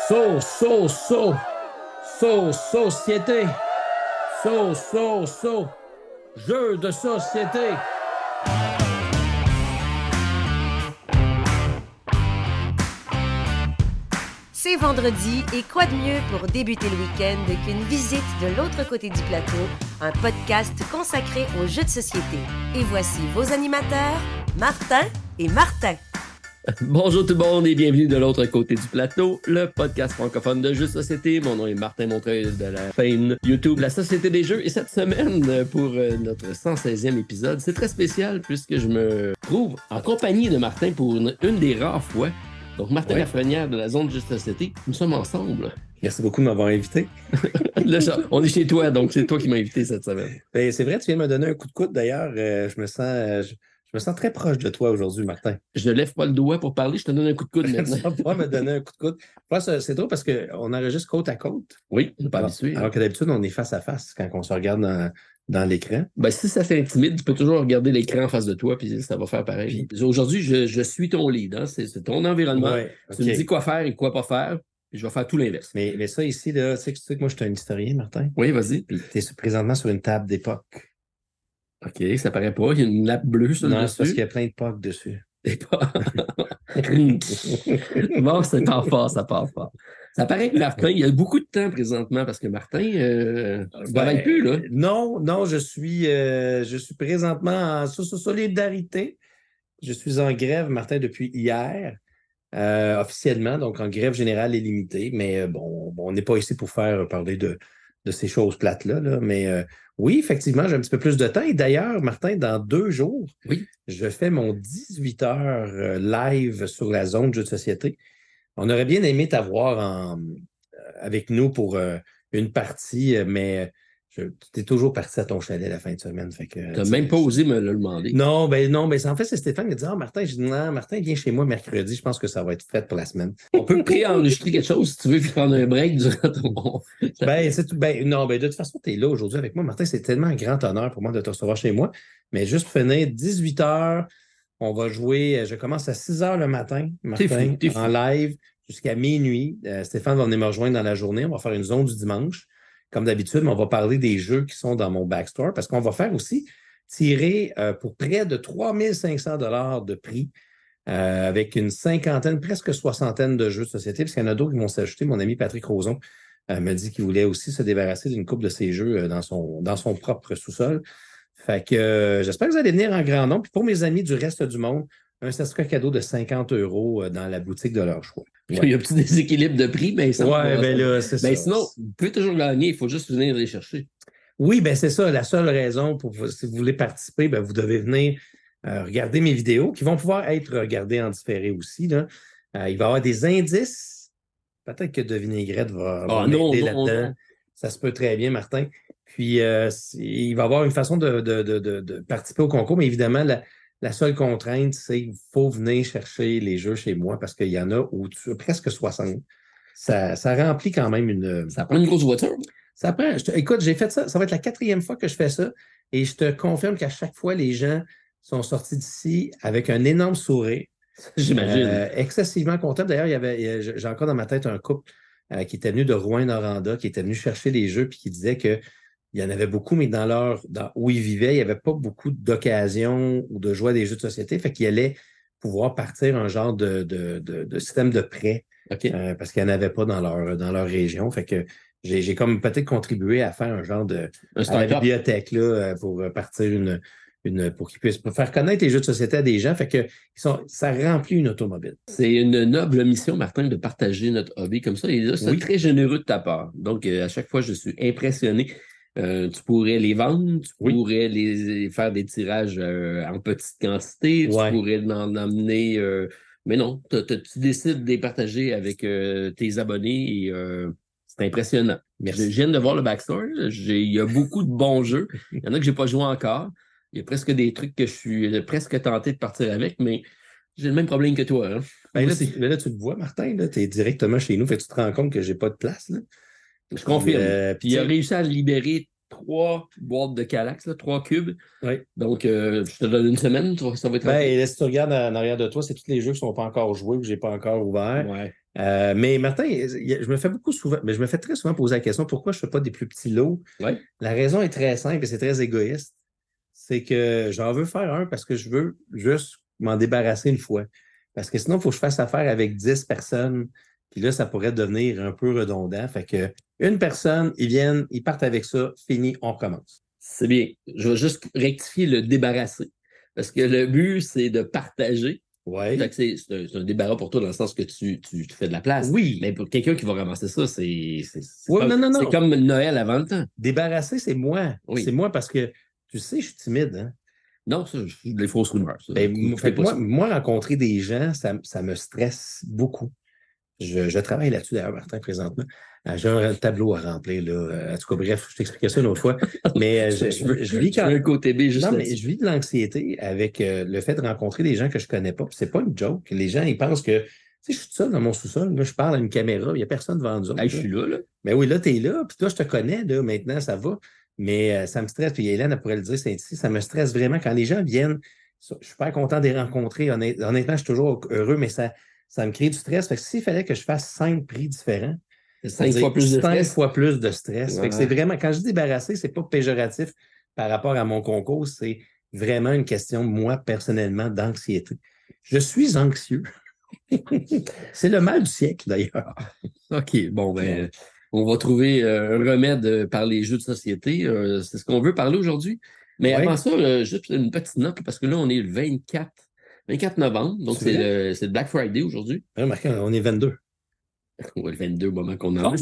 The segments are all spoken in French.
Société. Jeu de société. C'est vendredi et quoi de mieux pour débuter le week-end qu'une visite de l'autre côté du plateau, un podcast consacré aux jeux de société. Et voici vos animateurs, Martin et Martin. Bonjour tout le monde et bienvenue de l'autre côté du plateau, le podcast francophone de jeux de société. Mon nom est Martin Montreuil de la chaîne YouTube La Société des Jeux. Et cette semaine, pour notre 116e épisode, c'est très spécial puisque je me trouve en compagnie de Martin pour une des rares fois. Donc, Martin Lafrenière de la Zone Jeux de Société, nous sommes ensemble. Merci beaucoup de m'avoir invité. Là, on est chez toi, donc c'est toi qui m'as invité cette semaine. Ben, c'est vrai, tu viens de me donner un coup de coude d'ailleurs. Je me sens très proche de toi aujourd'hui, Martin. Je ne lève pas le doigt pour parler, je te donne un coup de coude maintenant. Tu vas pouvoir me donner un coup de coude. C'est drôle parce qu'on enregistre côte à côte. Oui, on n'est pas habitué. Alors que d'habitude, on est face à face quand on se regarde dans l'écran. Ben, si ça t'intimide, tu peux toujours regarder l'écran en face de toi, puis ça va faire pareil. Puis, aujourd'hui, je suis ton lead, hein? C'est ton environnement. Ouais, Tu me dis quoi faire et quoi pas faire, puis je vais faire tout l'inverse. Mais ça ici, là, tu sais que moi, je suis un historien, Martin. Oui, vas-y. Puis tu es présentement sur une table d'époque. OK, ça paraît pas. Il y a une nappe bleue sur le dessus. Non, c'est parce qu'il y a plein de POC dessus. Bon, c'est pas fort, ça part fort. Ça paraît que Martin, il y a beaucoup de temps présentement parce que Martin ne travaille plus, là. Non, je suis présentement en solidarité. Je suis en grève, Martin, depuis hier, officiellement, donc en grève générale et limitée. Mais bon, on n'est pas ici pour parler de ces choses plates-là. Mais oui, effectivement, j'ai un petit peu plus de temps. Et d'ailleurs, Martin, dans 2 jours, je fais mon 18 heures live sur la zone Jeux de Société. On aurait bien aimé t'avoir avec nous pour une partie, mais tu es toujours parti à ton chalet la fin de semaine. Tu n'as même pas osé me le demander. Non, en fait, c'est Stéphane qui me dit Martin, j'ai dit non, Martin, viens chez moi mercredi, je pense que ça va être fait pour la semaine. On peut pré-enregistrer quelque chose si tu veux prendre un break durant ton. De toute façon, tu es là aujourd'hui avec moi. Martin, c'est tellement un grand honneur pour moi de te recevoir chez moi. Mais juste pour finir, 18 heures. On va jouer, je commence à 6 heures le matin, Martin, t'es fou. En live jusqu'à minuit. Stéphane va venir me rejoindre dans la journée. On va faire une zone du dimanche, comme d'habitude, mais on va parler des jeux qui sont dans mon backstore parce qu'on va faire aussi tirer pour près de 3500 $ de prix avec une cinquantaine, presque soixantaine de jeux de société, parce qu'il y en a d'autres qui vont s'ajouter. Mon ami Patrick Rozon m'a dit qu'il voulait aussi se débarrasser d'une couple de ces jeux dans son propre sous-sol. Fait que j'espère que vous allez venir en grand nombre. Puis pour mes amis du reste du monde, un certificat cadeau de 50 € dans la boutique de leur choix. Ouais. Il y a un petit déséquilibre de prix, mais ça c'est ça. Sinon, vous pouvez toujours gagner, il faut juste venir les chercher. Oui, c'est ça. La seule raison si vous voulez participer, vous devez venir regarder mes vidéos qui vont pouvoir être regardées en différé aussi. Là. Il va y avoir des indices. Peut-être que de vinaigrette va m'aider là-dedans. Non. Ça se peut très bien, Martin. Puis, il va y avoir une façon de participer au concours, mais évidemment, la seule contrainte, c'est qu'il faut venir chercher les jeux chez moi parce qu'il y en a presque 60. Ça remplit quand même une... Ça prend une grosse voiture. Écoute, j'ai fait ça. Ça va être la 4e fois que je fais ça et je te confirme qu'à chaque fois, les gens sont sortis d'ici avec un énorme sourire. J'imagine. Excessivement content. D'ailleurs, j'ai encore dans ma tête un couple qui était venu de Rouyn-Noranda, qui était venu chercher les jeux puis qui disait que il y en avait beaucoup, mais où ils vivaient, il n'y avait pas beaucoup d'occasions ou de joie des jeux de société. Fait qu'ils allaient pouvoir partir un genre de système de prêt parce qu'il n'y en avait pas dans leur région. Fait que j'ai comme peut-être contribué à faire un genre à la bibliothèque là, pour partir pour qu'ils puissent faire connaître les jeux de société à des gens. Fait que ça remplit une automobile. C'est une noble mission, Martin, de partager notre hobby comme ça. Et là, c'est très généreux de ta part. Donc, à chaque fois, je suis impressionné. Tu pourrais les vendre, tu pourrais les faire des tirages en petite quantité, tu pourrais en emmener... mais non, tu décides de les partager avec tes abonnés et c'est impressionnant. Merci. Je viens de voir le backstore. Il y a beaucoup de bons jeux. Il y en a que je n'ai pas joué encore. Il y a presque des trucs que je suis presque tenté de partir avec, mais j'ai le même problème que toi. Hein? Là, tu le vois, Martin, tu es directement chez nous, fait que tu te rends compte que j'ai pas de place. Là. Je confirme. Puis il a réussi à libérer 3 boîtes de Kallax, 3 cubes. Oui. Donc, je te donne une semaine, ça va être... Et là, si tu regardes en arrière de toi, c'est tous les jeux qui ne sont pas encore joués, que je n'ai pas encore ouverts. Ouais. Mais Martin, je me fais mais je me fais très souvent poser la question pourquoi je ne fais pas des plus petits lots. Ouais. La raison est très simple et c'est très égoïste. C'est que j'en veux faire un parce que je veux juste m'en débarrasser une fois. Parce que sinon, il faut que je fasse affaire avec 10 personnes. Puis là, ça pourrait devenir un peu redondant. Fait que une personne, ils viennent, ils partent avec ça, fini, on recommence. C'est bien. Je vais juste rectifier le débarrasser. Parce que le but, c'est de partager. Oui. C'est un débarras pour toi dans le sens que tu fais de la place. Oui. Mais pour quelqu'un qui va ramasser ça, c'est non. comme Noël avant le temps. Débarrasser, c'est moi. Oui. C'est moi parce que, tu sais, je suis timide. Hein? Non, ça, des fausses rumeurs. Ça. Moi, rencontrer des gens, ça me stresse beaucoup. Je travaille là-dessus d'ailleurs, Martin, présentement. J'ai un tableau à remplir, là. En tout cas, bref, je t'expliquerai ça une autre fois. Mais je vis quand un côté B juste non, mais je vis de l'anxiété avec le fait de rencontrer des gens que je connais pas. C'est pas une joke. Les gens, ils pensent que, tu sais, je suis tout seul dans mon sous-sol, là, je parle à une caméra, il n'y a personne devant nous autres. Hey, je suis là. Mais oui, là, tu es là, puis toi, je te connais, là, maintenant, ça va. Mais ça me stresse, puis Hélène, elle pourrait le dire, c'est ici, ça me stresse vraiment quand les gens viennent. Je suis super content de les rencontrer. Honnêtement, je suis toujours heureux, mais ça me crée du stress. Fait que s'il fallait que je fasse 5 prix différents, 5 fois plus de stress. 5 fois plus de stress. Ouais. Fait que c'est vraiment, quand je dis débarrasser, c'est pas péjoratif par rapport à mon concours, c'est vraiment une question, moi, personnellement, d'anxiété. Je suis anxieux. C'est le mal du siècle, d'ailleurs. OK, bon, ben, on va trouver un remède par les jeux de société. C'est ce qu'on veut parler aujourd'hui. Mais avant ça, juste une petite note, parce que là, on est le 24 novembre, donc c'est le Black Friday aujourd'hui. Remarquez, on est 22. Ouais, le 22 au moment qu'on a.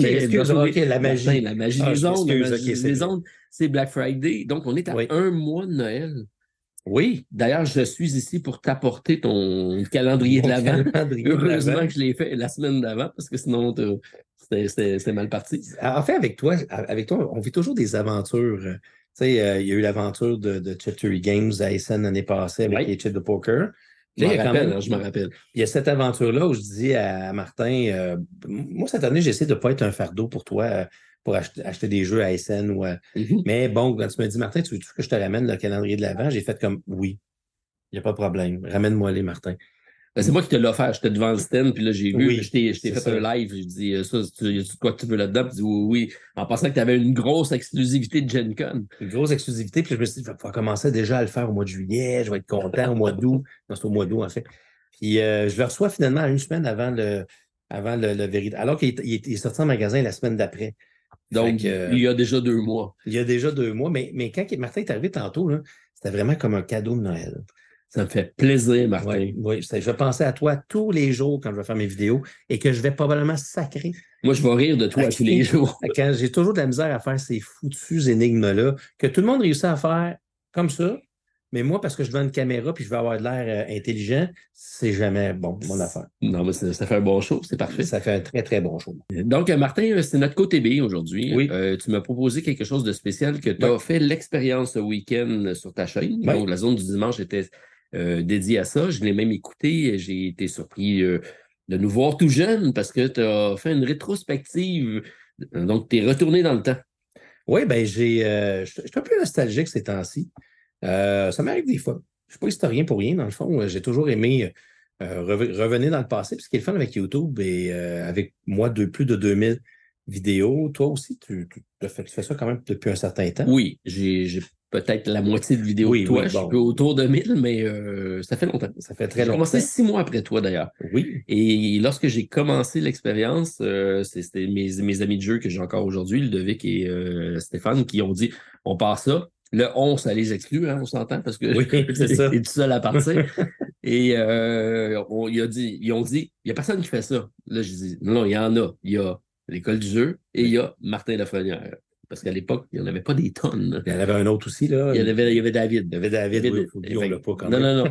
La magie. La magie des ondes. Les ondes, c'est Black Friday. Donc, on est à un mois de Noël. Oui. D'ailleurs, je suis ici pour t'apporter ton calendrier de l'Avent. Heureusement que je l'ai fait la semaine d'avant, parce que sinon, c'était mal parti. En fait, avec toi, on vit toujours des aventures. Tu sais, il y a eu l'aventure de Chittery Games à Essen l'année passée avec les chips de poker. Je me rappelle. Il y a cette aventure-là où je dis à Martin, moi, cette année, j'essaie de ne pas être un fardeau pour toi pour acheter des jeux à SN. Mais bon, quand tu me dis, Martin, tu veux que je te ramène le calendrier de l'Avent? J'ai fait comme, oui, il n'y a pas de problème. Ramène-moi les, Martin. Ben, c'est moi qui te l'ai offert. J'étais devant le stand, puis là, j'ai vu, je t'ai fait un live. J'ai dit, y a-tu quoi que tu veux là-dedans? Puis tu dis, oui. En pensant que tu avais une grosse exclusivité de Gen Con. Une grosse exclusivité, puis je me suis dit, je vais pouvoir commencer déjà à le faire au mois de juillet, je vais être content au mois d'août. Non, c'est au mois d'août, en fait. Puis je le reçois finalement une semaine avant le véritable. Alors qu'il est sorti en magasin la semaine d'après. Donc, il y a déjà 2 mois. Il y a déjà 2 mois, mais quand Martin est arrivé tantôt, là, c'était vraiment comme un cadeau de Noël. Ça me fait plaisir, Martin. Oui, je vais penser à toi tous les jours quand je vais faire mes vidéos et que je vais probablement sacrer. Moi, je vais rire de toi tous les jours. Quand j'ai toujours de la misère à faire ces foutus énigmes-là, que tout le monde réussit à faire comme ça, mais moi, parce que je veux une caméra puis je veux avoir de l'air intelligent, c'est jamais bon, mon affaire. Non, mais ça fait un bon show, c'est parfait. Ça fait un très, très bon show. Donc, Martin, c'est notre côté B aujourd'hui. Oui. Tu m'as proposé quelque chose de spécial que tu as fait l'expérience ce week-end sur ta chaîne. Oui. Donc, la zone du dimanche était dédiée à ça. Je l'ai même écouté. J'ai été surpris de nous voir tout jeune parce que tu as fait une rétrospective. Donc, tu es retourné dans le temps. Oui, bien, je suis un peu nostalgique ces temps-ci. Ça m'arrive des fois. Je ne suis pas historien pour rien, dans le fond. J'ai toujours aimé revenir dans le passé. Puis ce qui est le fun avec YouTube et avec moi, plus de 2000 vidéos. Toi aussi, tu fais ça quand même depuis un certain temps. Oui, j'ai peut-être la moitié de vidéos de toi. Je suis autour de 1000, mais ça fait longtemps. Ça fait très longtemps. J'ai commencé 6 mois après toi, d'ailleurs. Oui. Et lorsque j'ai commencé l'expérience, c'était mes amis de jeu que j'ai encore aujourd'hui, Ludovic et Stéphane, qui ont dit, on part ça. Le 11, ça les exclut, hein, on s'entend, parce que c'est ça. t'es tout seul à partir. Et ils ont dit, il n'y a personne qui fait ça. Là, j'ai dit, non, il y en a. Il y a l'École du jeu et il y a Martin Lafrenière. Parce qu'à l'époque, il n'y en avait pas des tonnes. Il y en avait un autre aussi, là. Il y avait David. Il y avait David, oui, faut dire, on l'a pas quand même. Non.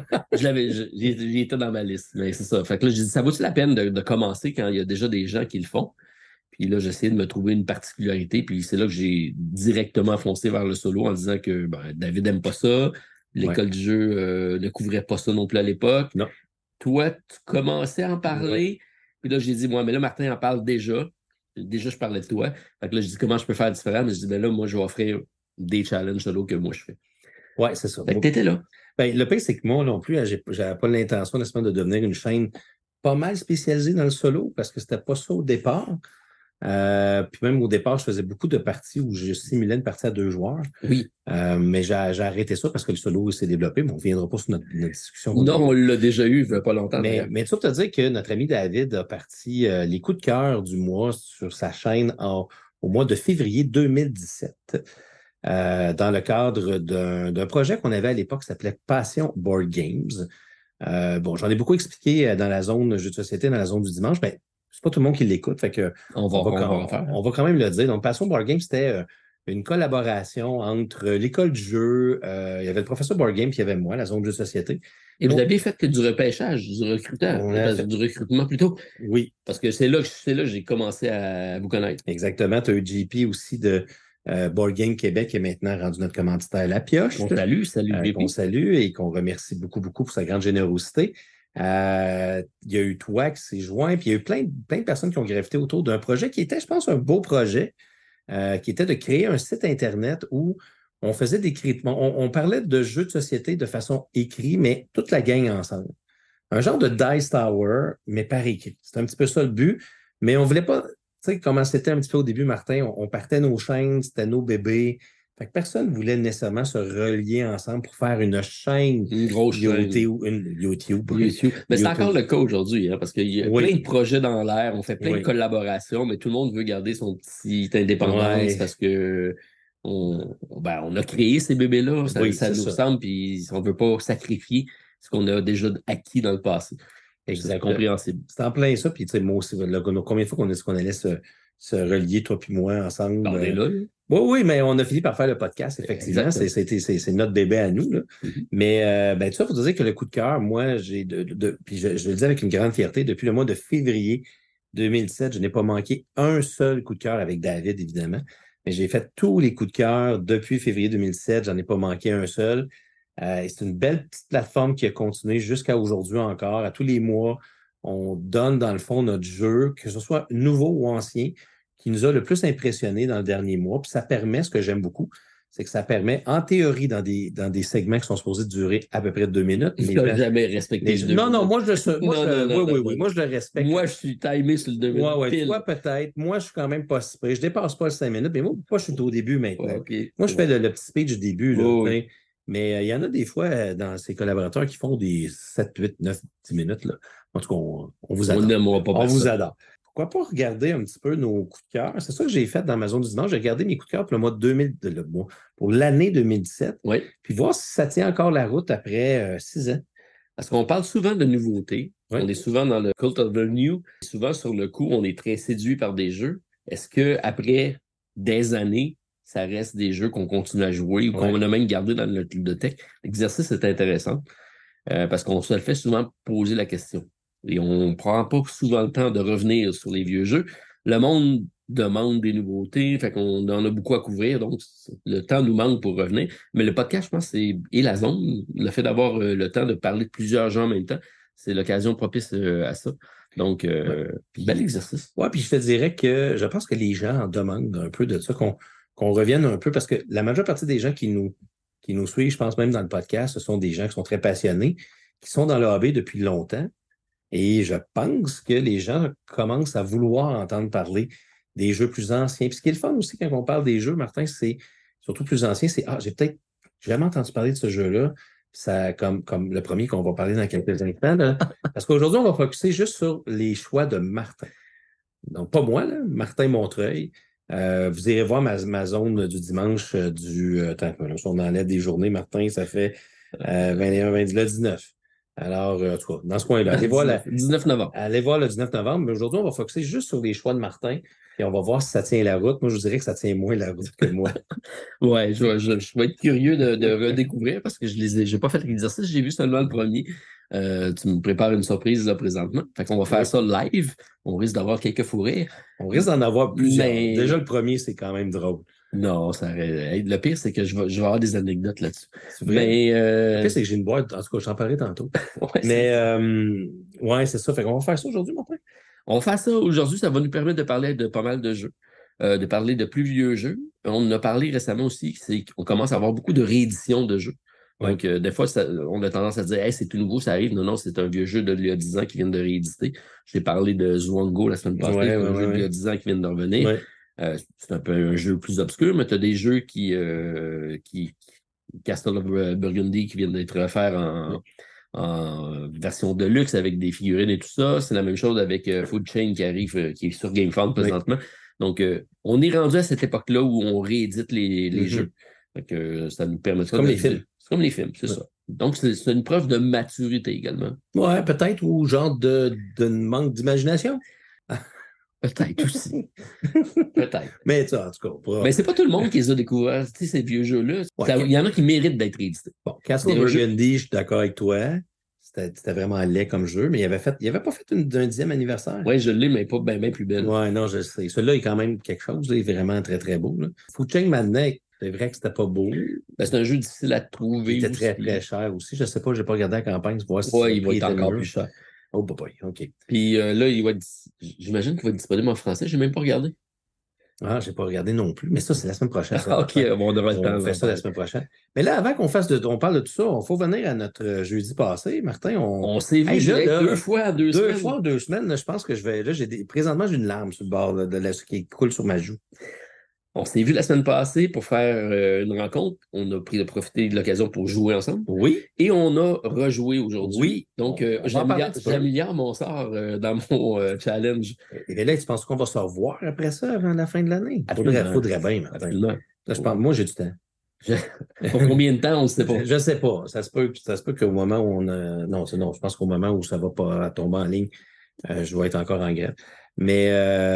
J'y étais dans ma liste. Mais c'est ça. Fait que là, j'ai dit, ça vaut-tu la peine de commencer quand il y a déjà des gens qui le font? Puis là, j'essayais de me trouver une particularité. Puis c'est là que j'ai directement foncé vers le solo en disant que David n'aime pas ça. L'École du jeu ne couvrait pas ça non plus à l'époque. Non. Toi, tu commençais à en parler. Puis là, j'ai dit, mais là, Martin en parle déjà. Déjà, je parlais de toi. Fait que là, je dis, comment je peux faire différent? Mais je dis, là, moi, je vais offrir des challenges solo que moi, je fais. Oui, c'est ça. Fait que t'étais là. Ben, le pire, c'est que moi non plus, j'avais pas l'intention nécessairement de devenir une chaîne pas mal spécialisé dans le solo parce que c'était pas ça au départ. Puis même au départ, je faisais beaucoup de parties où je simulais une partie à 2 joueurs. Oui. Mais j'ai arrêté ça parce que le solo s'est développé, mais on ne reviendra pas sur notre discussion. Non, on l'a déjà eu il n'y a pas longtemps. Mais tu peux te dire que notre ami David a parti les coups de cœur du mois sur sa chaîne au mois de février 2017. Dans le cadre d'un projet qu'on avait à l'époque qui s'appelait Passion Board Games. J'en ai beaucoup expliqué dans la zone jeux de société, dans la zone du dimanche, mais c'est pas tout le monde qui l'écoute, fait que on va quand même le dire. Donc, Passion Board Game, c'était une collaboration entre l'école du jeu, il y avait le professeur Board Game, puis il y avait moi, la zone de jeux de société. Et vous avez fait que du repêchage, du recrutement plutôt. Oui. Parce que c'est là que j'ai commencé à vous connaître. Exactement. Tu as eu JP aussi de Board Game Québec qui est maintenant rendu notre commanditaire La Pioche. On salue JP. Qu'on salue et qu'on remercie beaucoup, beaucoup pour sa grande générosité. Il y a eu toi qui s'est joint, puis il y a eu plein de personnes qui ont gravité autour d'un projet qui était, je pense, un beau projet, qui était de créer un site Internet où on faisait on parlait de jeux de société de façon écrite, mais toute la gang ensemble. Un genre de Dice Tower, mais par écrit. C'était un petit peu ça le but, mais on voulait pas, tu sais, comment c'était un petit peu au début, Martin, on partait nos chaînes, c'était nos bébés. Fait que personne ne voulait nécessairement se relier ensemble pour faire une chaîne. Une grosse chaîne. YouTube. Mais c'est encore le cas aujourd'hui, hein, parce qu'il y a plein de projets dans l'air, on fait plein de collaborations, mais tout le monde veut garder son petit indépendance parce que on a créé ces bébés-là, ça nous ressemble, puis on ne veut pas sacrifier ce qu'on a déjà acquis dans le passé. C'est compréhensible. C'est en plein ça, puis tu sais, moi aussi, combien de fois qu'on a dit qu'on allait se relier, toi puis moi, ensemble. On est là. Oui, mais on a fini par faire le podcast, effectivement. C'est notre bébé à nous. Là. Mm-hmm. Mais tout ça pour te dire que le coup de cœur, moi, puis je le dis avec une grande fierté, depuis le mois de février 2017, je n'ai pas manqué un seul coup de cœur avec David, évidemment. Mais j'ai fait tous les coups de cœur depuis février 2017. J'en ai pas manqué un seul. C'est une belle petite plateforme qui a continué jusqu'à aujourd'hui encore. À tous les mois, on donne dans le fond notre jeu, que ce soit nouveau ou ancien, qui nous a le plus impressionné dans le dernier mois. Puis ça permet, ce que j'aime beaucoup, c'est que ça permet, en théorie, dans des segments qui sont supposés durer à peu près 2 minutes. Tu n'as jamais respecté le 2 minutes. Non, moi, moi, je le respecte. Moi, je suis timé sur le 2 minutes. Oui, toi, peut-être. Moi, je suis quand même pas si près. Je dépasse pas le 5 minutes, mais moi, je suis au début maintenant. Moi, je fais le petit speech du début. Là, mais il y en a des fois dans ces collaborateurs qui font des 7, 8, 9, 10 minutes. Là. En tout cas, on vous adore. On vous adore. Pourquoi pas regarder un petit peu nos coups de cœur? C'est ça que j'ai fait dans ma zone du dimanche. J'ai regardé mes coups de cœur pour l'année 2017. Oui. Puis voir si ça tient encore la route après 6 ans. Parce qu'on parle souvent de nouveautés. Oui. On est souvent dans le cult of the new. Souvent, sur le coup, on est très séduit par des jeux. Est-ce qu'après des années, ça reste des jeux qu'on continue à jouer ou qu'on a même gardé dans notre bibliothèque? L'exercice est intéressant parce qu'on se le fait souvent poser la question. Et on ne prend pas souvent le temps de revenir sur les vieux jeux. Le monde demande des nouveautés, fait qu'on en a beaucoup à couvrir, donc le temps nous manque pour revenir. Mais le podcast, je pense, et la zone, le fait d'avoir le temps de parler de plusieurs gens en même temps, c'est l'occasion propice à ça. Donc, bel exercice. Oui, puis je te dirais que je pense que les gens en demandent un peu de ça, qu'on revienne un peu, parce que la majeure partie des gens qui nous suivent, je pense même dans le podcast, ce sont des gens qui sont très passionnés, qui sont dans le hobby depuis longtemps. Et je pense que les gens commencent à vouloir entendre parler des jeux plus anciens. Puis ce qui est le fun aussi quand on parle des jeux, Martin, c'est surtout plus anciens, c'est j'ai jamais entendu parler de ce jeu-là. Ça, comme le premier qu'on va parler dans quelques instants. Là. Parce qu'aujourd'hui, on va focuser juste sur les choix de Martin. Donc, pas moi, là, Martin Montreuil. Vous irez voir ma zone du dimanche on enlève des journées, Martin, ça fait 21, 20, le 19. Alors, en tout cas, dans ce coin-là, allez voir 19 novembre. Allez voir le 19 novembre. Mais aujourd'hui, on va focuser juste sur les choix de Martin et on va voir si ça tient la route. Moi, je vous dirais que ça tient moins la route que moi. Oui, je vais être curieux de redécouvrir parce que j'ai pas fait l'exercice, j'ai vu seulement le premier. Tu me prépares une surprise là présentement. Fait qu'on va faire ça live. On risque d'avoir quelques fous rires. On risque d'en avoir plusieurs. Mais... Déjà, le premier, c'est quand même drôle. Non, le pire, c'est que je vais avoir des anecdotes là-dessus. Mais le pire, c'est que j'ai une boîte. En tout cas, je t'en parlerai tantôt. Ouais, c'est ça. Fait qu'on va faire ça aujourd'hui, Martin. On va faire ça aujourd'hui. Ça va nous permettre de parler de pas mal de jeux, de parler de plus vieux jeux. On en a parlé récemment aussi, c'est qu'on commence à avoir beaucoup de rééditions de jeux. Donc, des fois, on a tendance à dire hey, c'est tout nouveau, ça arrive. Non, c'est un vieux jeu d'il y a 10 ans qui vient de rééditer. J'ai parlé de Zwango la semaine passée, un jeu d'il y a 10 ans qui vient de revenir. C'est un peu un jeu plus obscur, mais tu as des jeux qui Castle of Burgundy qui viennent d'être refaits en version de luxe avec des figurines et tout ça. C'est la même chose avec Food Chain qui arrive, qui est sur GameFound présentement. Donc, on est rendu à cette époque-là où on réédite les jeux. Donc, ça nous permet comme les films. C'est comme les films, c'est ça. Donc, c'est une preuve de maturité également. Ouais, peut-être, ou genre de manque d'imagination. Peut-être aussi. Peut-être. Mais ça, en tout cas. Mais c'est pas tout le monde qui les a découverts, tu sais, ces vieux jeux-là. Il y en a qui méritent d'être réédités. Bon, Castle Burgundy, je suis d'accord avec toi. C'était vraiment laid comme jeu, mais il avait pas fait un 10e anniversaire. Oui, je l'ai, mais pas bien plus belle. Oui, non, je sais. Celui-là est quand même quelque chose. Il est vraiment très, très beau. Food Chain Madness, c'est vrai que c'était pas beau. Ben, c'est un jeu difficile à trouver. Il était très, très cher aussi. Je sais pas, j'ai pas regardé la campagne pour voir si il va être encore plus cher. Oh, boy, OK. Puis là, j'imagine qu'il va être disponible en français. J'ai même pas regardé. Ah, j'ai pas regardé non plus, mais ça, c'est la semaine prochaine. OK, on devrait le temps. On fait ça la semaine prochaine. Mais là, avant qu'on parle de tout ça, il faut venir à notre jeudi passé. Martin, on s'est vu deux fois en 2 semaines. 2 fois en 2 semaines. Là, je pense que je vais. Là, présentement, j'ai une larme sur le bord ce qui coule sur ma joue. On s'est vu la semaine passée pour faire une rencontre. On a profité de l'occasion pour jouer ensemble. Oui. Et on a rejoué aujourd'hui. Oui. Donc, j'améliore mon sort dans mon challenge. Et là, tu penses qu'on va se revoir après ça, avant la fin de l'année? Faudrait bien, Martin. Là, moi, j'ai du temps. Pour combien de temps, on ne sait pas. Je ne sais pas. Ça se peut qu'au moment où Non, je pense qu'au moment où ça ne va pas tomber en ligne, je vais être encore en grève. Mais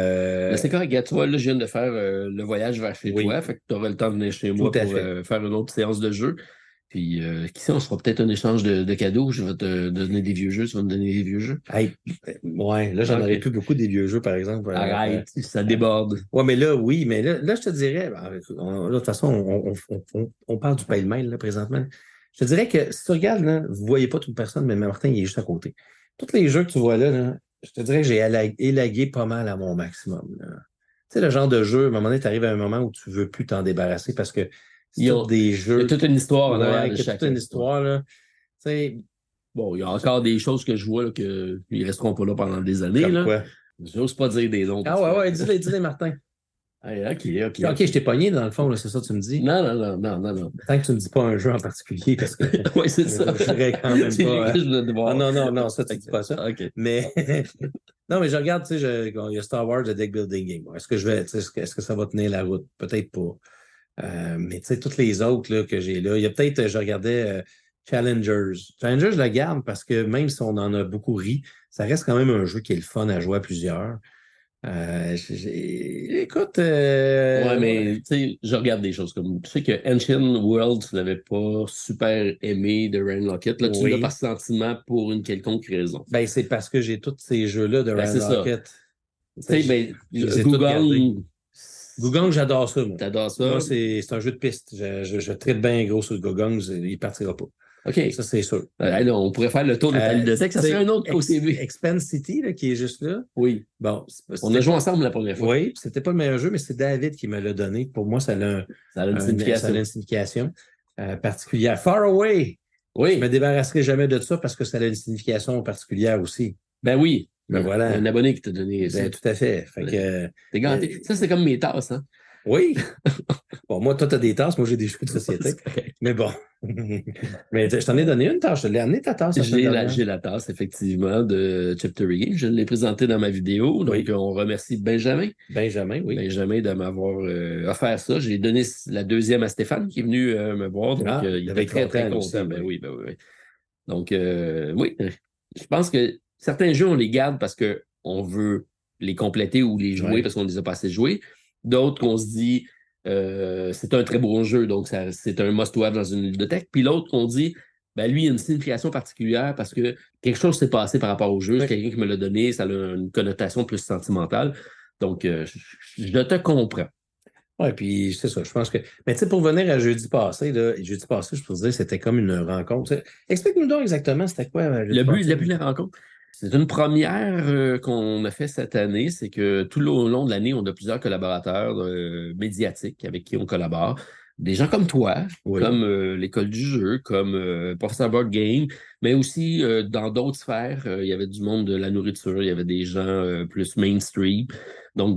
c'est correct, tu vois, là, je viens de faire le voyage vers chez toi, fait que tu auras le temps de venir chez moi pour faire une autre séance de jeu. Puis, qui sait, on se fera peut-être un échange de cadeaux. Je vais te donner des vieux jeux, tu vas me donner des vieux jeux. Ouais, là, j'en aurais plus beaucoup des vieux jeux, par exemple. Arrête, ça déborde. Ouais, mais là, oui, mais là je te dirais, de toute façon, on parle du pêle-mêle, là, présentement. Je te dirais que si tu regardes, là, vous ne voyez pas toute personne, mais Martin, il est juste à côté. Tous les jeux que tu vois là, je te dirais que j'ai élagué pas mal à mon maximum. Tu sais, le genre de jeu, à un moment donné, tu arrives à un moment où tu ne veux plus t'en débarrasser parce que c'est des jeux. Il y a toute une histoire en arrière de chacun. Toute une histoire, là. Tu sais. Bon, il y a encore des choses que je vois là, qu'ils ne resteront pas là pendant des années. Comme quoi? J'ose pas dire des noms. Ah ouais, dis-les, Martin. OK, je t'ai pogné dans le fond, là, c'est ça que tu me dis? Non. Tant que tu ne me dis pas un jeu en particulier, parce que. Oui, c'est ça. Je dirais quand même pas. Non, ça, tu ne dis pas ça. OK. Mais. Non, mais je regarde, tu sais, il y a Star Wars, le Deck Building Game. Est-ce que ça va tenir la route? Peut-être pas. Mais tu sais, toutes les autres là, que j'ai là, il y a peut-être, je regardais Challengers. Challengers, je le garde parce que même si on en a beaucoup ri, ça reste quand même un jeu qui est le fun à jouer à plusieurs. Écoute. Ouais, mais tu sais, je regarde des choses comme. Tu sais que Ancient World, tu l'avais pas super aimé de Ryan Lockett. Là, tu l'as par sentiment pour une quelconque raison. Ben, c'est parce que j'ai tous ces jeux-là de Ryan Lockett. Tu sais, Gugong, j'adore ça. T'adores ça? Moi, c'est un jeu de piste. Je traite bien gros sur le Gugong, il partira pas. OK. Ça, c'est sûr. On pourrait faire le tour de ta bibliothèque. Ça serait un autre OCB. Expand City, là, qui est juste là. Oui. Bon, on a joué ensemble la première fois. Oui, c'était pas le meilleur jeu, mais c'est David qui me l'a donné. Pour moi, ça a une signification particulière. Far Away! Oui. Je me débarrasserai jamais de ça parce que ça a une signification particulière aussi. Ben oui. Ben voilà. Un abonné qui t'a donné ça. Ben, tout à fait. Fait que, t'es ganté. Ça, c'est comme mes tasses, hein? Oui. Bon, moi, toi, tu as des tasses, moi, j'ai des jeux de société. Mais bon. Mais je t'en ai donné une tasse. Je l'ai amené ta tasse. J'ai la tasse, effectivement, de Chaptery Game. Je l'ai présentée dans ma vidéo. Donc, on remercie Benjamin. Benjamin, oui. Benjamin de m'avoir offert ça. J'ai donné la deuxième à Stéphane qui est venu me voir. Donc, il était très, très content. Ben oui. Donc, oui. Je pense que certains jeux, on les garde parce qu'on veut les compléter ou les jouer parce qu'on les a pas assez joués. D'autres qu'on se dit c'est un très bon jeu, donc c'est un must-have dans une bibliothèque. Puis l'autre qu'on dit, ben lui, il a une signification particulière parce que quelque chose s'est passé par rapport au jeu. C'est quelqu'un qui me l'a donné, ça a une connotation plus sentimentale. Donc, je te comprends. Oui, puis c'est ça, je pense que... Mais tu sais, pour venir à jeudi passé, je peux vous dire, c'était comme une rencontre. Explique-nous donc exactement, c'était quoi le but de la rencontre? C'est une première qu'on a fait cette année, c'est que tout au long de l'année, on a plusieurs collaborateurs médiatiques avec qui on collabore. des gens comme toi, Oui. comme l'école du jeu, comme Professeur Board Game, mais aussi dans d'autres sphères, il y avait du monde de la nourriture, il y avait des gens plus mainstream, donc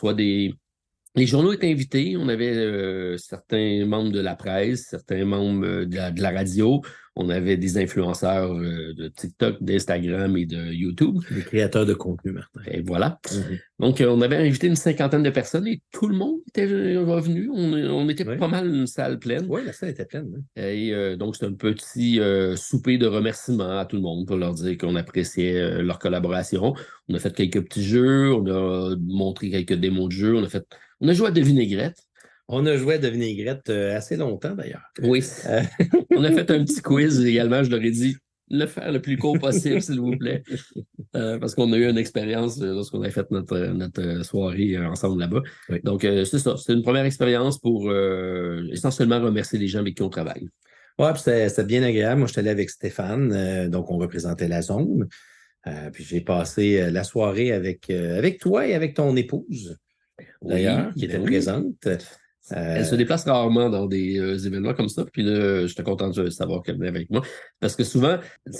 les journaux étaient invités. On avait certains membres de la presse, certains membres de la radio. On avait des influenceurs de TikTok, d'Instagram et de YouTube. Des créateurs de contenu, Martin. Et voilà. Donc, on avait invité une 50aine de personnes et tout le monde était revenu. On était pas mal une salle pleine. Oui, la salle était pleine. Hein. Et donc, c'était un petit souper de remerciements à tout le monde pour leur dire qu'on appréciait leur collaboration. On a fait quelques petits jeux, on a montré quelques démos de jeux, on a joué à de vinaigrette. On a joué à de vinaigrette assez longtemps, d'ailleurs. Oui. On a fait un petit quiz également. Je leur ai dit le faire le plus court possible, s'il vous plaît. Parce qu'on a eu une expérience lorsqu'on a fait notre soirée ensemble là-bas. Oui. Donc, c'est ça. C'était une première expérience pour essentiellement remercier les gens avec qui on travaille. Oui, puis c'était bien agréable. Moi, je suis allé avec Stéphane, donc on représentait la zone. Puis j'ai passé la soirée avec toi et avec ton épouse, d'ailleurs, qui était présente. Elle se déplace rarement dans des événements comme ça. Puis là, j'étais content de savoir qu'elle venait avec moi. Parce que souvent,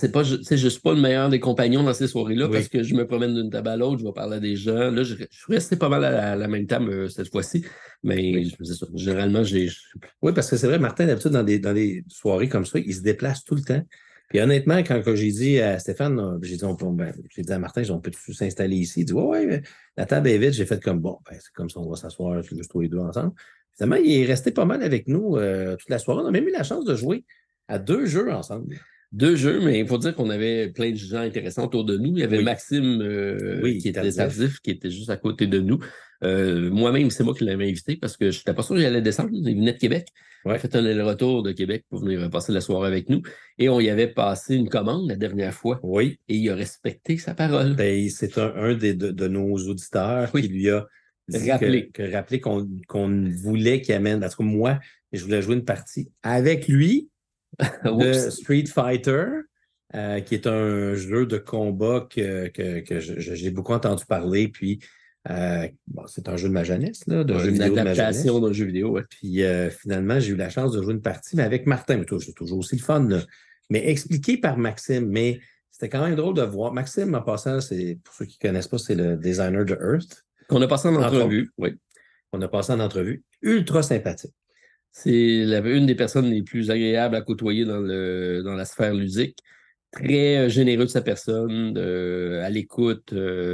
je suis pas le meilleur des compagnons dans ces soirées-là parce que je me promène d'une table à l'autre, je vais parler à des gens. Là, je suis resté pas mal à la même table cette fois-ci. Mais c'est ça. Généralement, Oui, parce que c'est vrai, Martin, d'habitude, dans des soirées comme ça, il se déplace tout le temps. Puis honnêtement, quand j'ai dit à Stéphane, j'ai dit à Martin, on peut-tu s'installer ici? Il dit, ouais, la table est vide. J'ai fait comme, c'est comme ça, on va s'asseoir juste tous les deux ensemble. Finalement, il est resté pas mal avec nous toute la soirée. On a même eu la chance de jouer à 2 jeux ensemble. 2 jeux, mais il faut dire qu'on avait plein de gens intéressants autour de nous. Il y avait Maxime qui était tardif, qui était juste à côté de nous. Moi-même, c'est moi qui l'avais invité parce que je n'étais pas sûr qu'il allait descendre. Il venait de Québec. Il a fait un aller-retour de Québec pour venir passer la soirée avec nous. Et on y avait passé une commande la dernière fois. Oui. Et il a respecté sa parole. Ben, c'est un de nos auditeurs qui lui a rappelé qu'on voulait qu'il amène. Parce que moi, je voulais jouer une partie avec lui de Street Fighter, qui est un jeu de combat que j'ai beaucoup entendu parler. Puis, c'est un jeu de ma jeunesse, là, une adaptation d'un jeu vidéo. Ouais. Puis, finalement, j'ai eu la chance de jouer une partie, mais avec Martin. C'est toujours aussi le fun, là. Mais expliqué par Maxime. Mais c'était quand même drôle de voir. Maxime, en passant, pour ceux qui ne connaissent pas, c'est le designer de Earth. Qu'on a passé en entrevue, oui. On a passé en entrevue. Ultra sympathique. C'est une des personnes les plus agréables à côtoyer dans la sphère ludique. Très généreux de sa personne, à l'écoute,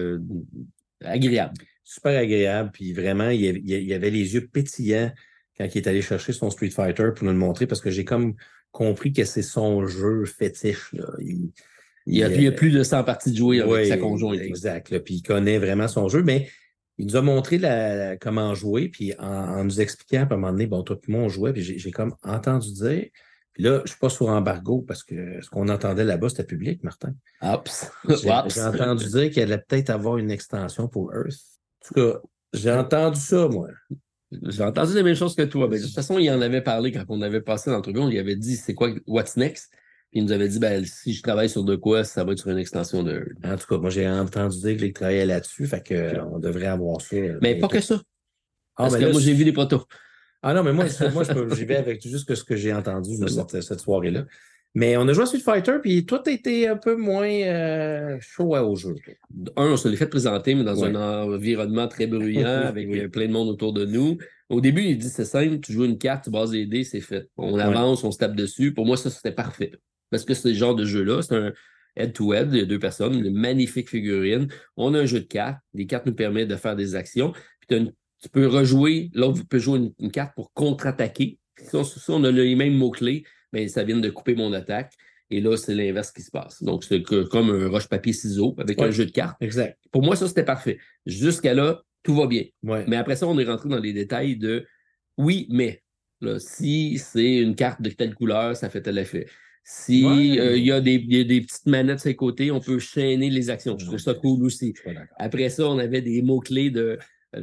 agréable. Super agréable. Puis vraiment, il y avait les yeux pétillants quand il est allé chercher son Street Fighter pour nous le montrer parce que j'ai comme compris que c'est son jeu fétiche, là. Il y a plus de 100 parties de jouer avec sa conjointe. Exact. Là. Puis il connaît vraiment son jeu, mais il nous a montré comment jouer, puis en nous expliquant, à un moment donné, toi et moi, on jouait, puis j'ai comme entendu dire, puis là, je ne suis pas sur embargo, parce que ce qu'on entendait là-bas, c'était public, Martin. J'ai entendu dire qu'il allait peut-être avoir une extension pour Earth. En tout cas, j'ai entendu ça, moi. J'ai entendu les mêmes choses que toi. Mais de toute façon, il en avait parlé quand on avait passé l'entrevue. On lui avait dit, c'est quoi, what's next? Puis il nous avait dit, si je travaille sur de quoi, ça va être sur une extension de... En tout cas, moi, j'ai entendu dire qu'il travaillait là-dessus, fait qu'on devrait avoir ça. Mais pas que ça. Parce que moi, j'ai vu des poteaux. Ah non, mais moi j'y vais avec juste ce que j'ai entendu cette soirée-là. Mais on a joué à Street Fighter, puis toi, t'étais un peu moins chaud au jeu. On se l'est fait présenter, mais dans un environnement très bruyant, avec plein de monde autour de nous. Au début, il dit, c'est simple, tu joues une carte, tu bases les dés, c'est fait. On avance, on se tape dessus. Pour moi, ça, c'était parfait. Parce que ce genre de jeu-là, c'est un head-to-head, il y a 2 personnes, une magnifique figurine. On a un jeu de cartes. Les cartes nous permettent de faire des actions. Puis tu peux rejouer, l'autre peut jouer une carte pour contre-attaquer. Si on a les mêmes mots-clés, mais ça vient de couper mon attaque. Et là, c'est l'inverse qui se passe. Donc, c'est comme un roche-papier-ciseaux avec un jeu de cartes. Exact. Pour moi, ça, c'était parfait. Jusqu'à là, tout va bien. Ouais. Mais après ça, on est rentré dans les détails de oui, mais là, si c'est une carte de telle couleur, ça fait tel effet. Si il y a des petites manettes sur les côtés, on peut chaîner les actions. Je trouve ça cool aussi. Après ça, on avait des mots-clés de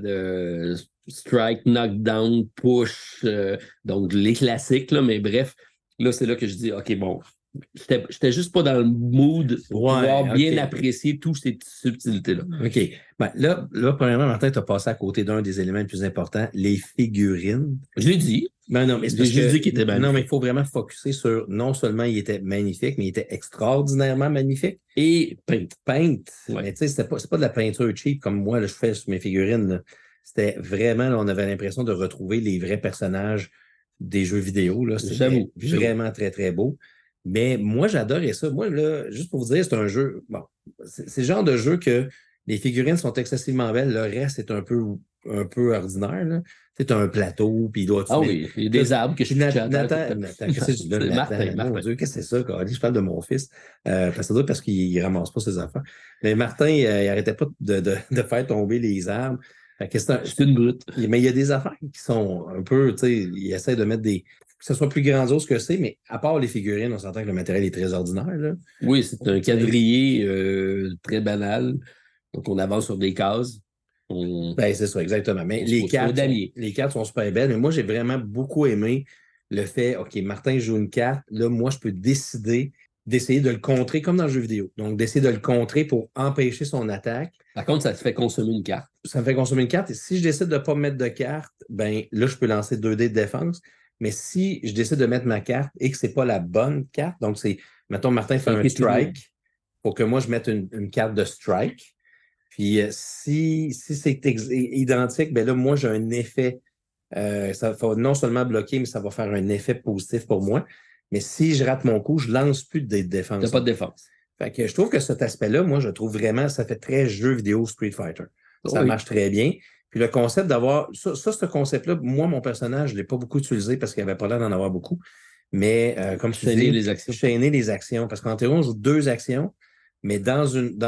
strike, knockdown, push, donc les classiques, là, mais bref, là, c'est là que je dis, OK, bon, J'étais juste pas dans le mood pour pouvoir bien apprécier toutes ces petites subtilités-là. OK. Ben, là, premièrement, Martin, tu as passé à côté d'un des éléments les plus importants, les figurines. Je l'ai dit. Ben non, mais j'ai juste dit qu'il était magnifique. Non, mais il faut vraiment focusser sur, non seulement il était magnifique, mais il était extraordinairement magnifique. Et peint. Ouais. Mais tu sais, c'est pas de la peinture cheap comme moi, là, je fais sur mes figurines. Là. C'était vraiment, là, on avait l'impression de retrouver les vrais personnages des jeux vidéo. Là. C'était vraiment très, très beau. Mais moi, j'adorais ça. Moi, là, juste pour vous dire, c'est un jeu. Bon, c'est le genre de jeu que les figurines sont excessivement belles. Le reste est un peu ordinaire. Tu as un plateau, puis il doit. Oui, il y a des arbres que je suis Nathan, qu'est-ce que c'est Martin? Mon Dieu, qu'est-ce que c'est ça, Carly? Je parle de mon fils. Parce qu'il ne ramasse pas ses affaires. Mais Martin, il n'arrêtait pas de faire tomber les arbres. C'est une brute. Mais il y a des affaires qui sont un peu, tu sais, il essaie de mettre que ce soit plus grandiose que c'est, mais à part les figurines, on s'entend que le matériel est très ordinaire. Là. Oui, c'est un quadrillé très banal. Donc, on avance sur des cases. Ben, c'est ça, exactement. Mais les cartes sont super belles. Mais moi, j'ai vraiment beaucoup aimé le fait, OK, Martin joue une carte. Là, moi, je peux décider d'essayer de le contrer comme dans le jeu vidéo. Donc, d'essayer de le contrer pour empêcher son attaque. Par contre, ça te fait consommer une carte. Ça me fait consommer une carte. Et si je décide de ne pas mettre de carte, ben là, je peux lancer 2 dés de défense. Mais si je décide de mettre ma carte et que ce n'est pas la bonne carte, donc c'est, mettons, Martin fait un strike, pour que moi, je mette une carte de strike. Puis si c'est identique, ben là, moi, j'ai un effet. Ça va non seulement bloquer, mais ça va faire un effet positif pour moi. Mais si je rate mon coup, je lance plus de défense. Tu n'as pas de défense. Fait que je trouve que cet aspect-là, moi, je trouve vraiment, ça fait très jeu vidéo Street Fighter. Ça marche très bien. Puis le concept d'avoir... ce concept-là, moi, mon personnage, je ne l'ai pas beaucoup utilisé parce qu'il n'y avait pas l'air d'en avoir beaucoup. Mais comme tu dis, chaîner les actions. Parce qu'en théorie, on joue 2 actions, mais quand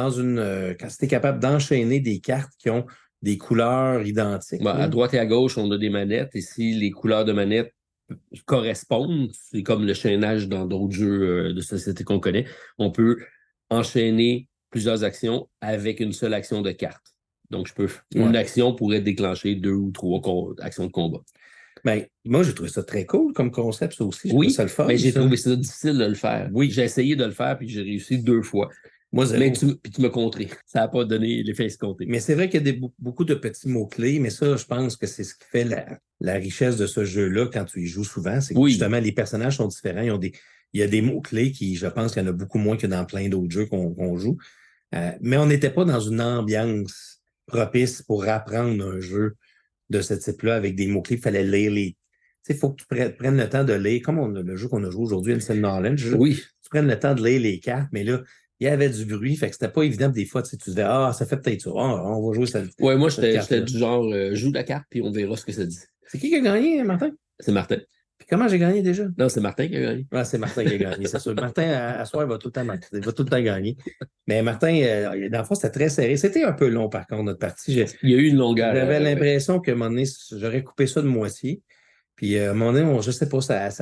tu es capable d'enchaîner des cartes qui ont des couleurs identiques. Ben, à droite et à gauche, on a des manettes. Et si les couleurs de manettes correspondent, c'est comme le chaînage dans d'autres jeux de société qu'on connaît, on peut enchaîner plusieurs actions avec une seule action de carte. Donc, une action pourrait déclencher 2 ou 3 actions de combat. Ben, moi, j'ai trouvé ça très cool comme concept, ça aussi. Oui, ça le fun, mais j'ai trouvé ça difficile de le faire. Oui, j'ai essayé de le faire, puis j'ai réussi 2 fois. Moi, mais tu m'as contré. Ça n'a pas donné l'effet escompté. Mais c'est vrai qu'il y a beaucoup de petits mots-clés, mais ça, je pense que c'est ce qui fait la richesse de ce jeu-là quand tu y joues souvent. C'est que justement, les personnages sont différents. Il y a des mots-clés qui, je pense qu'il y en a beaucoup moins que dans plein d'autres jeux qu'on joue. Mais on n'était pas dans une ambiance propice pour apprendre un jeu de ce type-là avec des mots-clés. Il fallait lire les... Tu sais, il faut que tu prennes le temps de lire, comme le jeu qu'on a joué aujourd'hui, Instant Knowledge. Oui. Tu prennes le temps de lire les cartes, mais là, il y avait du bruit, fait que c'était pas évident. Des fois, tu disais, ça fait peut-être ça. On va jouer ça. Ouais, moi, j'étais du genre, joue la carte, puis on verra ce que ça dit. C'est qui a gagné, Martin? C'est Martin. Puis comment j'ai gagné déjà? Non, c'est Martin qui a gagné. Ah, c'est Martin qui a gagné, c'est sûr. Martin, à soir, il va tout le temps gagner. Mais Martin, dans le fond, c'était très serré. C'était un peu long, par contre, notre partie. Il y a eu une longueur. J'avais l'impression qu'à un moment donné, j'aurais coupé ça de moitié. Puis à un moment donné, je ne sais pas,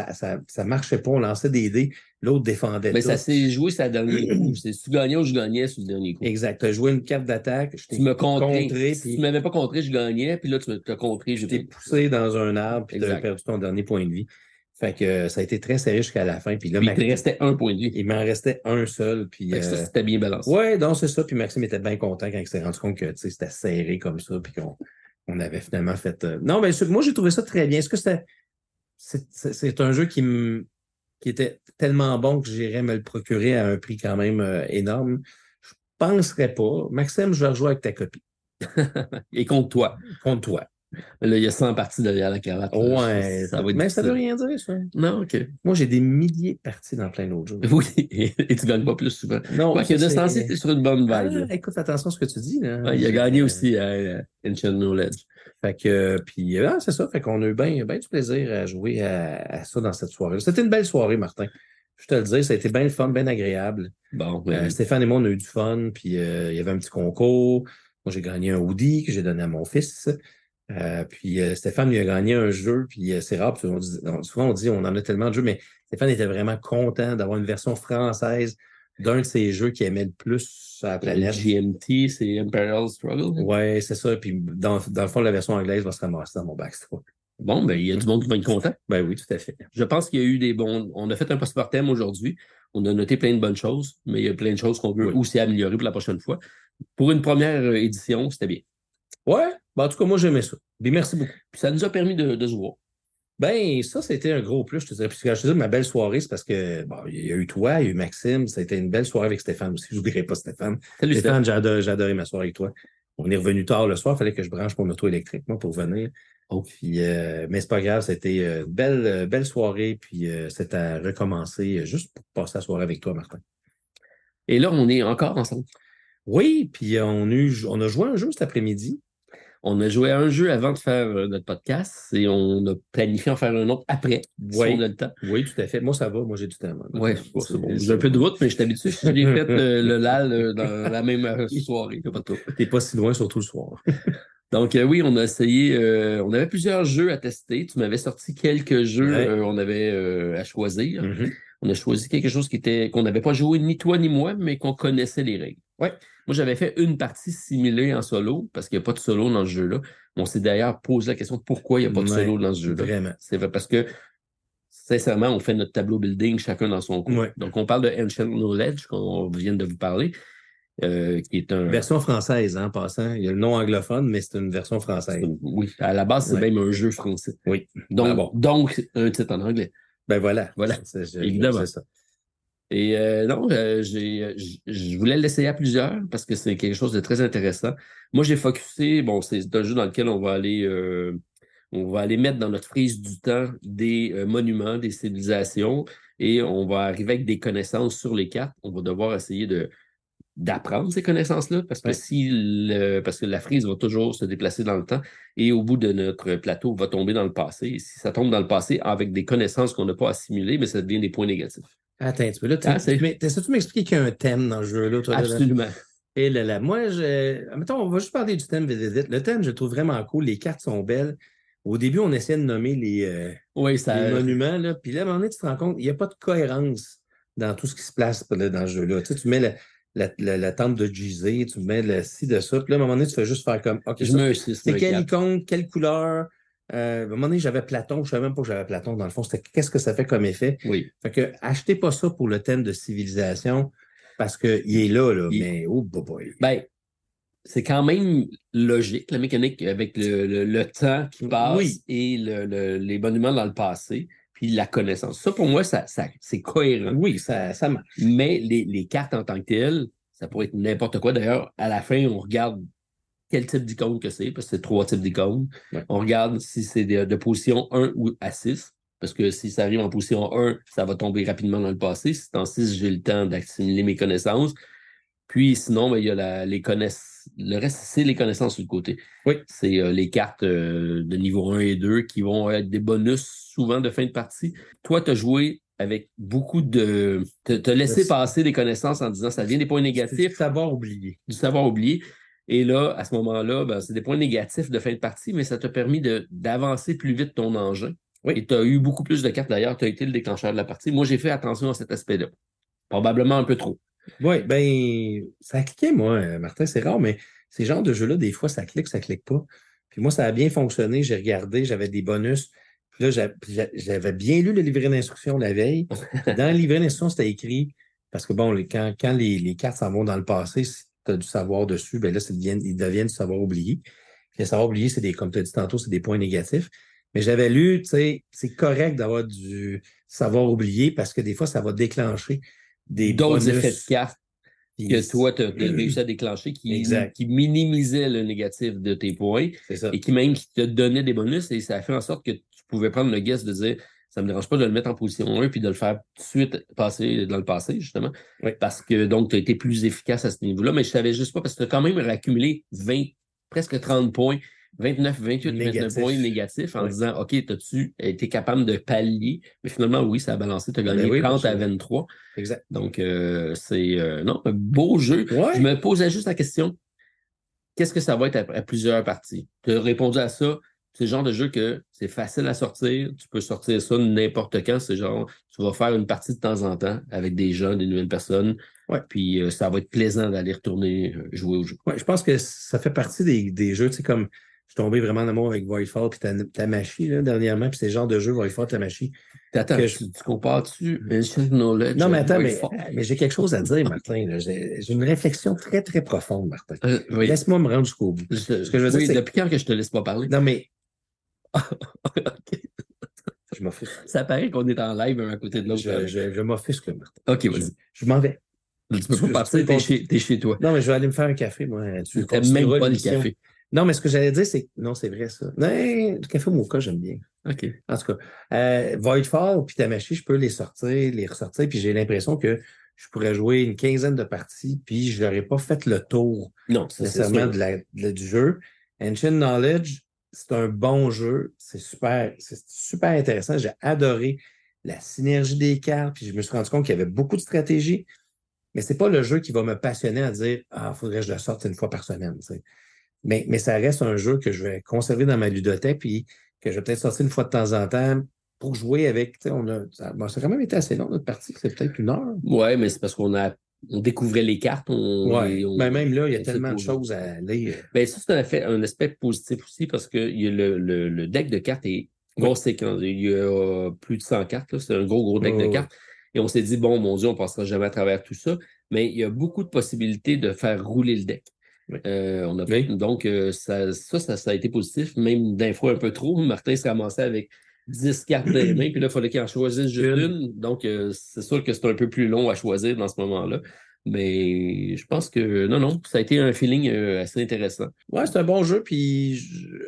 ça marchait pas. On lançait des dés, l'autre défendait. Mais ça s'est joué sur le dernier coup. Si tu gagnais ou je gagnais sur le dernier coup. Exact. Tu as joué une carte d'attaque. Tu m'as contré. Si tu ne m'avais pas contré, je gagnais. Puis là, tu m'as contré. Je t'ai poussé dans un arbre, puis tu as perdu ton dernier point de vie. Fait que ça a été très serré jusqu'à la fin. Puis là, il te restait un point de vie. Il m'en restait un seul. Puis ça, c'était bien balancé. Oui, donc c'est ça. Puis Maxime était bien content quand il s'est rendu compte que c'était serré comme ça. Puis qu'on avait finalement fait. Non, mais moi, j'ai trouvé ça très bien. Est-ce que c'est un jeu qui était tellement bon que j'irais me le procurer à un prix quand même énorme? Je ne penserais pas. Maxime, je vais rejouer avec ta copie. Et contre toi. Contre toi. Là, il y a 100 parties derrière la cravate. Ouais. Ça va être ça ne veut rien dire, ça. Non, OK. Moi, j'ai des milliers de parties dans plein d'autres jeux. Oui, et tu ne gagnes pas plus souvent. Non. Ouais, que de ce temps-ci, tu es sur une bonne vague. Écoute, attention à ce que tu dis. Là. Ouais, il a gagné aussi à Ancient Knowledge. Fait que, puis, c'est ça. Fait qu'on a eu bien du plaisir à jouer à ça dans cette soirée. C'était une belle soirée, Martin. Je te le dis, ça a été bien le fun, bien agréable. Bon, Stéphane et moi, on a eu du fun, puis il y avait un petit concours. Moi, j'ai gagné un hoodie que j'ai donné à mon fils. Puis Stéphane lui a gagné un jeu, puis c'est rare, souvent on dit on en a tellement de jeux, mais Stéphane était vraiment content d'avoir une version française d'un de ses jeux qu'il aimait le plus sur la planète. GMT, c'est Imperial Struggle. Oui, c'est ça. Puis dans le fond, la version anglaise va se ramasser dans mon backstore. Bon, ben il y a du monde qui va être content. Ben oui, tout à fait. Je pense qu'il y a eu des bons... On a fait un post-mortem aujourd'hui. On a noté plein de bonnes choses, mais il y a plein de choses qu'on veut aussi améliorer pour la prochaine fois. Pour une première édition, c'était bien. Ouais, en tout cas, moi, j'aimais ça. Bien, merci beaucoup. Puis ça nous a permis de se voir. Ben, ça, c'était un gros plus, je te dirais. Puis quand je te dis ma belle soirée, c'est parce que, bon, il y a eu toi, il y a eu Maxime, ça a été une belle soirée avec Stéphane aussi. Je n'oublierai pas Stéphane. Salut Stéphane, j'ai adoré ma soirée avec toi. On est revenu tard le soir, il fallait que je branche mon auto électrique, moi, pour venir. Puis, mais c'est pas grave, c'était une belle soirée, puis c'est à recommencer juste pour passer la soirée avec toi, Martin. Et là, on est encore ensemble. Oui, puis on a joué un jeu cet après-midi. On a joué à un jeu avant de faire notre podcast et on a planifié en faire un autre après, si on a le temps. Oui, tout à fait. Moi, ça va. Moi, j'ai du temps. Oui, c'est bon. J'ai un peu de route, mais je suis habitué. Je l'ai fait le LAL dans la même soirée. T'es pas si loin, surtout le soir. Donc, oui, on a essayé. On avait plusieurs jeux à tester. Tu m'avais sorti quelques jeux on avait à choisir. Mm-hmm. On a choisi quelque chose qu'on n'avait pas joué ni toi ni moi, mais qu'on connaissait les règles. Ouais. Moi, j'avais fait une partie simulée en solo, parce qu'il n'y a pas de solo dans ce jeu-là. On s'est d'ailleurs posé la question de pourquoi il n'y a pas de solo dans ce jeu-là. Vraiment. C'est vrai, parce que, sincèrement, on fait notre tableau building chacun dans son coin. Ouais. Donc, on parle de Ancient Knowledge, qu'on vient de vous parler, qui est un... Version française, en passant. Il y a le nom anglophone, mais c'est une version française. Oui, à la base, c'est même un jeu français. Oui. Donc, un titre en anglais. Ben voilà. Évidemment. C'est ça. Et non, je voulais l'essayer à plusieurs parce que c'est quelque chose de très intéressant. Moi, j'ai focusé, c'est un jeu dans lequel on va aller mettre dans notre frise du temps des monuments, des civilisations, et on va arriver avec des connaissances sur les cartes. On va devoir essayer d'apprendre ces connaissances-là parce que parce que la frise va toujours se déplacer dans le temps et au bout de notre plateau va tomber dans le passé. Et si ça tombe dans le passé avec des connaissances qu'on n'a pas assimilées, mais ça devient des points négatifs. Attends un petit peu. Là, tu m'expliquer qu'il y a un thème dans ce jeu-là, toi? Absolument. Et là, moi, mettons, on va juste parler du thème vite, vite. Le thème, je le trouve vraiment cool. Les cartes sont belles. Au début, on essayait de nommer les monuments, là. Puis là, à un moment donné, tu te rends compte, il n'y a pas de cohérence dans tout ce qui se place là, dans ce jeu-là. Tu sais, tu mets la tente de Gizeh, tu mets le ci de ça. Puis là, à un moment donné, tu fais juste faire comme, OK, c'est quelle icône, quelle couleur? À un moment donné, j'avais Platon. Je ne savais même pas que j'avais Platon. Dans le fond, c'était qu'est-ce que ça fait comme effet? Oui. Fait que achetez pas ça pour le thème de civilisation parce qu'il est là, mais oh boy. Ben, c'est quand même logique, la mécanique avec le temps qui passe et les monuments dans le passé, puis la connaissance. Ça, pour moi, ça c'est cohérent. Oui, ça marche. Mais les cartes en tant que telles, ça pourrait être n'importe quoi. D'ailleurs, à la fin, on regarde quel type d'icône que c'est, parce que c'est 3 types d'icônes. Ouais. On regarde si c'est de position 1 ou à 6, parce que si ça arrive en position 1, ça va tomber rapidement dans le passé. Si c'est en 6, j'ai le temps d'assimiler mes connaissances. Puis sinon, il y a le reste, c'est les connaissances sur le côté. Oui. C'est les cartes de niveau 1 et 2 qui vont être des bonus souvent de fin de partie. Toi, tu as joué avec beaucoup de... T'as laissé passer des connaissances en disant ça devient des points négatifs. Du savoir oublié. Du savoir oublié. Et là, à ce moment-là, c'est des points négatifs de fin de partie, mais ça t'a permis d'avancer plus vite ton engin. Oui. Et tu as eu beaucoup plus de cartes d'ailleurs. Tu as été le déclencheur de la partie. Moi, j'ai fait attention à cet aspect-là. Probablement un peu trop. Oui, ben, ça a cliqué, moi, Martin, c'est rare, mais ces genres de jeux-là, des fois, ça clique pas. Puis moi, ça a bien fonctionné. J'ai regardé, j'avais des bonus. Puis là, j'avais bien lu le livret d'instruction la veille. Dans le livret d'instruction, c'était écrit, parce que bon, quand les cartes s'en vont dans le passé, si tu as du savoir dessus, ben là, ils deviennent du savoir oublié. Puis le savoir oublié, comme tu as dit tantôt, c'est des points négatifs. Mais j'avais lu, tu sais, c'est correct d'avoir du savoir oublié parce que des fois, ça va déclencher d'autres effets de cartes que toi, tu as réussi à déclencher qui minimisaient le négatif de tes points et qui te donnaient des bonus et ça a fait en sorte que tu pouvais prendre le guess de dire ça ne me dérange pas de le mettre en position 1 puis de le faire tout de suite passer dans le passé, justement. Oui. Parce que donc, tu as été plus efficace à ce niveau-là, mais je ne savais juste pas parce que tu as quand même accumulé presque 30 points. 29 points négatifs en disant OK, as-tu été capable de pallier? Mais finalement, oui, ça a balancé. Tu as gagné 30 à 23. Exact. Donc, c'est un beau jeu. Ouais. Je me posais juste la question qu'est-ce que ça va être à plusieurs parties? Tu as répondu à ça. C'est le genre de jeu que c'est facile à sortir. Tu peux sortir ça n'importe quand. C'est genre, tu vas faire une partie de temps en temps avec des gens, des nouvelles personnes. Ouais. Puis ça va être plaisant d'aller retourner jouer au jeu. Ouais, je pense que ça fait partie des jeux, tu sais, comme. Je suis tombé vraiment en amour avec Voidfall puis Tamashii là, dernièrement. Puis c'est le genre de jeu, Voidfall, Tamashii. Attends, que tu compares-tu Ancient Knowledge? Non, mais attends, Voidfall? mais j'ai quelque chose à dire, Martin. Là. J'ai une réflexion très, très profonde, Martin. Oui. Laisse-moi me rendre jusqu'au bout. Ce que je veux dire, Oui, c'est... depuis quand que je te laisse pas parler? Non, mais OK. je m'offusque. Ça paraît qu'on est en live un à côté de l'autre. Je m'offusque, Martin. OK, vas-y. Je m'en vais. Tu peux pas partir, t'es chez toi. Non, mais je vais aller me faire un café, moi. Tu n'aimes même pas le café. Non, mais ce que j'allais dire, c'est que... Non, c'est vrai, ça. Non, le café au mocha, j'aime bien. OK. En tout cas, Voidfall puis Tamashii, je peux les sortir, les ressortir, puis j'ai l'impression que je pourrais jouer une quinzaine de parties, puis je n'aurais pas fait le tour Non, nécessairement du jeu. Ancient Knowledge, c'est un bon jeu. C'est super intéressant. J'ai adoré la synergie des cartes, puis je me suis rendu compte qu'il y avait beaucoup de stratégie, mais c'est pas le jeu qui va me passionner à dire « Ah, il faudrait que je le sorte une fois par semaine. » Mais ça reste un jeu que je vais conserver dans ma ludothèque, puis que je vais peut-être sortir une fois de temps en temps pour jouer avec. Ça a quand même été assez long, notre partie. C'est peut-être 1 heure. Oui, mais c'est parce qu'on découvrait les cartes. Même là, il y a tellement de choses à lire. Ben, ça, c'est un aspect positif aussi parce que le deck de cartes est conséquent. Il y a plus de 100 cartes. C'est un gros deck de cartes. Et on s'est dit, bon, mon Dieu, on ne passera jamais à travers tout ça. Mais il y a beaucoup de possibilités de faire rouler le deck. Oui. Donc, ça a été positif, même d'un fois un peu trop. Martin se ramassait avec 10 cartes dans les mains, puis là, il fallait qu'il en choisisse juste une. Donc, c'est sûr que c'est un peu plus long à choisir dans ce moment-là. Mais je pense que non, ça a été un feeling assez intéressant. Ouais, c'est un bon jeu, puis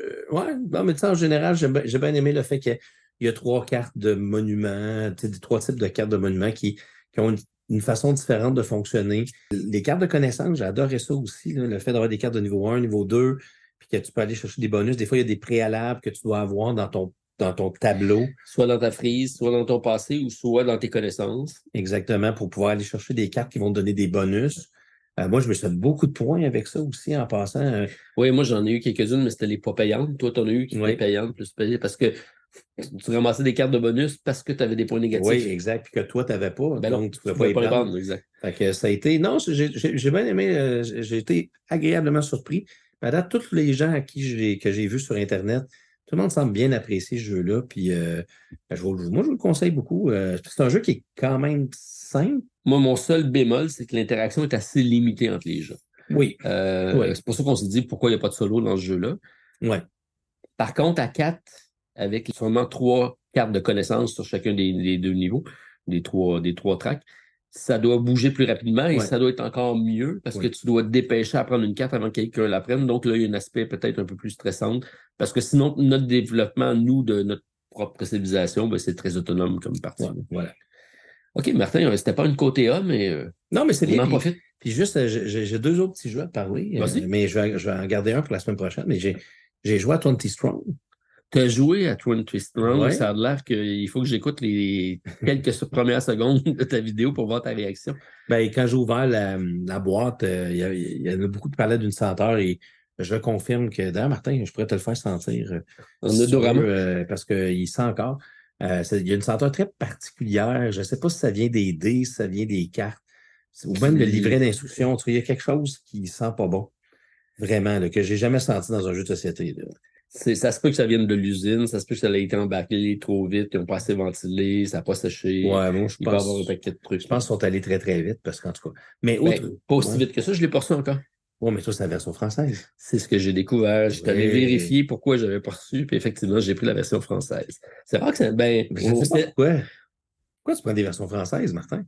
non, mais tu sais, en général, j'ai bien aimé le fait qu'il y a 3 cartes de monuments, tu sais, 3 types de cartes de monuments qui ont une façon différente de fonctionner. Les cartes de connaissances, j'adorais ça aussi, là, le fait d'avoir des cartes de niveau 1, niveau 2, puis que tu peux aller chercher des bonus. Des fois, il y a des préalables que tu dois avoir dans ton tableau. Soit dans ta frise, soit dans ton passé, ou soit dans tes connaissances. Exactement, pour pouvoir aller chercher des cartes qui vont te donner des bonus. Moi, je me suis fait beaucoup de points avec ça aussi en passant. Oui, moi, j'en ai eu quelques-unes, mais c'était les pas payantes. Toi, tu en as eu qui étaient payantes, plus payées, parce que tu ramassais des cartes de bonus parce que tu avais des points négatifs. Oui, exact. Puis que toi, tu n'avais pas. Ben donc, non, tu ne pouvais pas les prendre. Exact. Fait que ça a été... Non, j'ai bien aimé. J'ai été agréablement surpris. À date, tous les gens à qui que j'ai vus sur Internet, tout le monde semble bien apprécier ce jeu-là. Puis moi, je vous le conseille beaucoup. C'est un jeu qui est quand même simple. Moi, mon seul bémol, c'est que l'interaction est assez limitée entre les gens. Oui. C'est pour ça qu'on s'est dit pourquoi il n'y a pas de solo dans ce jeu-là. Ouais. Par contre, à 4, avec seulement 3 cartes de connaissances sur chacun des 2 niveaux, des trois tracks, ça doit bouger plus rapidement et ça doit être encore mieux parce que tu dois te dépêcher à prendre une carte avant que quelqu'un la prenne. Donc là, il y a un aspect peut-être un peu plus stressant parce que sinon, notre développement, nous, de notre propre civilisation, ben, c'est très autonome comme partie. Voilà. OK, Martin, c'était pas une côté A, mais non, mais c'est bien. On en profite. Puis juste, j'ai 2 autres petits jeux à parler, mais je vais en garder un pour la semaine prochaine. Mais j'ai joué à 20 Strong. Tu as joué à 20 Strong, ça a l'air qu'il faut que j'écoute les quelques premières secondes de ta vidéo pour voir ta réaction. Ben, quand j'ai ouvert la boîte, il y en a beaucoup qui parlaient d'une senteur et je confirme que, d'ailleurs, Martin, je pourrais te le faire sentir. En odorama. Parce qu'il sent encore. Il y a une senteur très particulière. Je ne sais pas si ça vient des dés, si ça vient des cartes, ou même le livret d'instruction. Il y a quelque chose qui ne sent pas bon. Vraiment, là, que j'ai jamais senti dans un jeu de société. Là. Ça se peut que ça vienne de l'usine, ça se peut que ça ait été embarqué trop vite, qu'ils n'ont pas assez ventilé, ça n'a pas séché. Ouais, moi, je pense. Il va y avoir un paquet de trucs. Je pense qu'ils sont allés très, très vite, parce qu'en tout cas. Mais pas aussi vite que ça, je ne l'ai pas reçu encore. Oui, mais toi, c'est la version française. C'est ce que j'ai découvert. Je t'avais vérifié pourquoi je n'avais pas reçu, puis effectivement, j'ai pris la version française. C'est rare que c'est. Pourquoi? Pourquoi tu prends des versions françaises, Martin?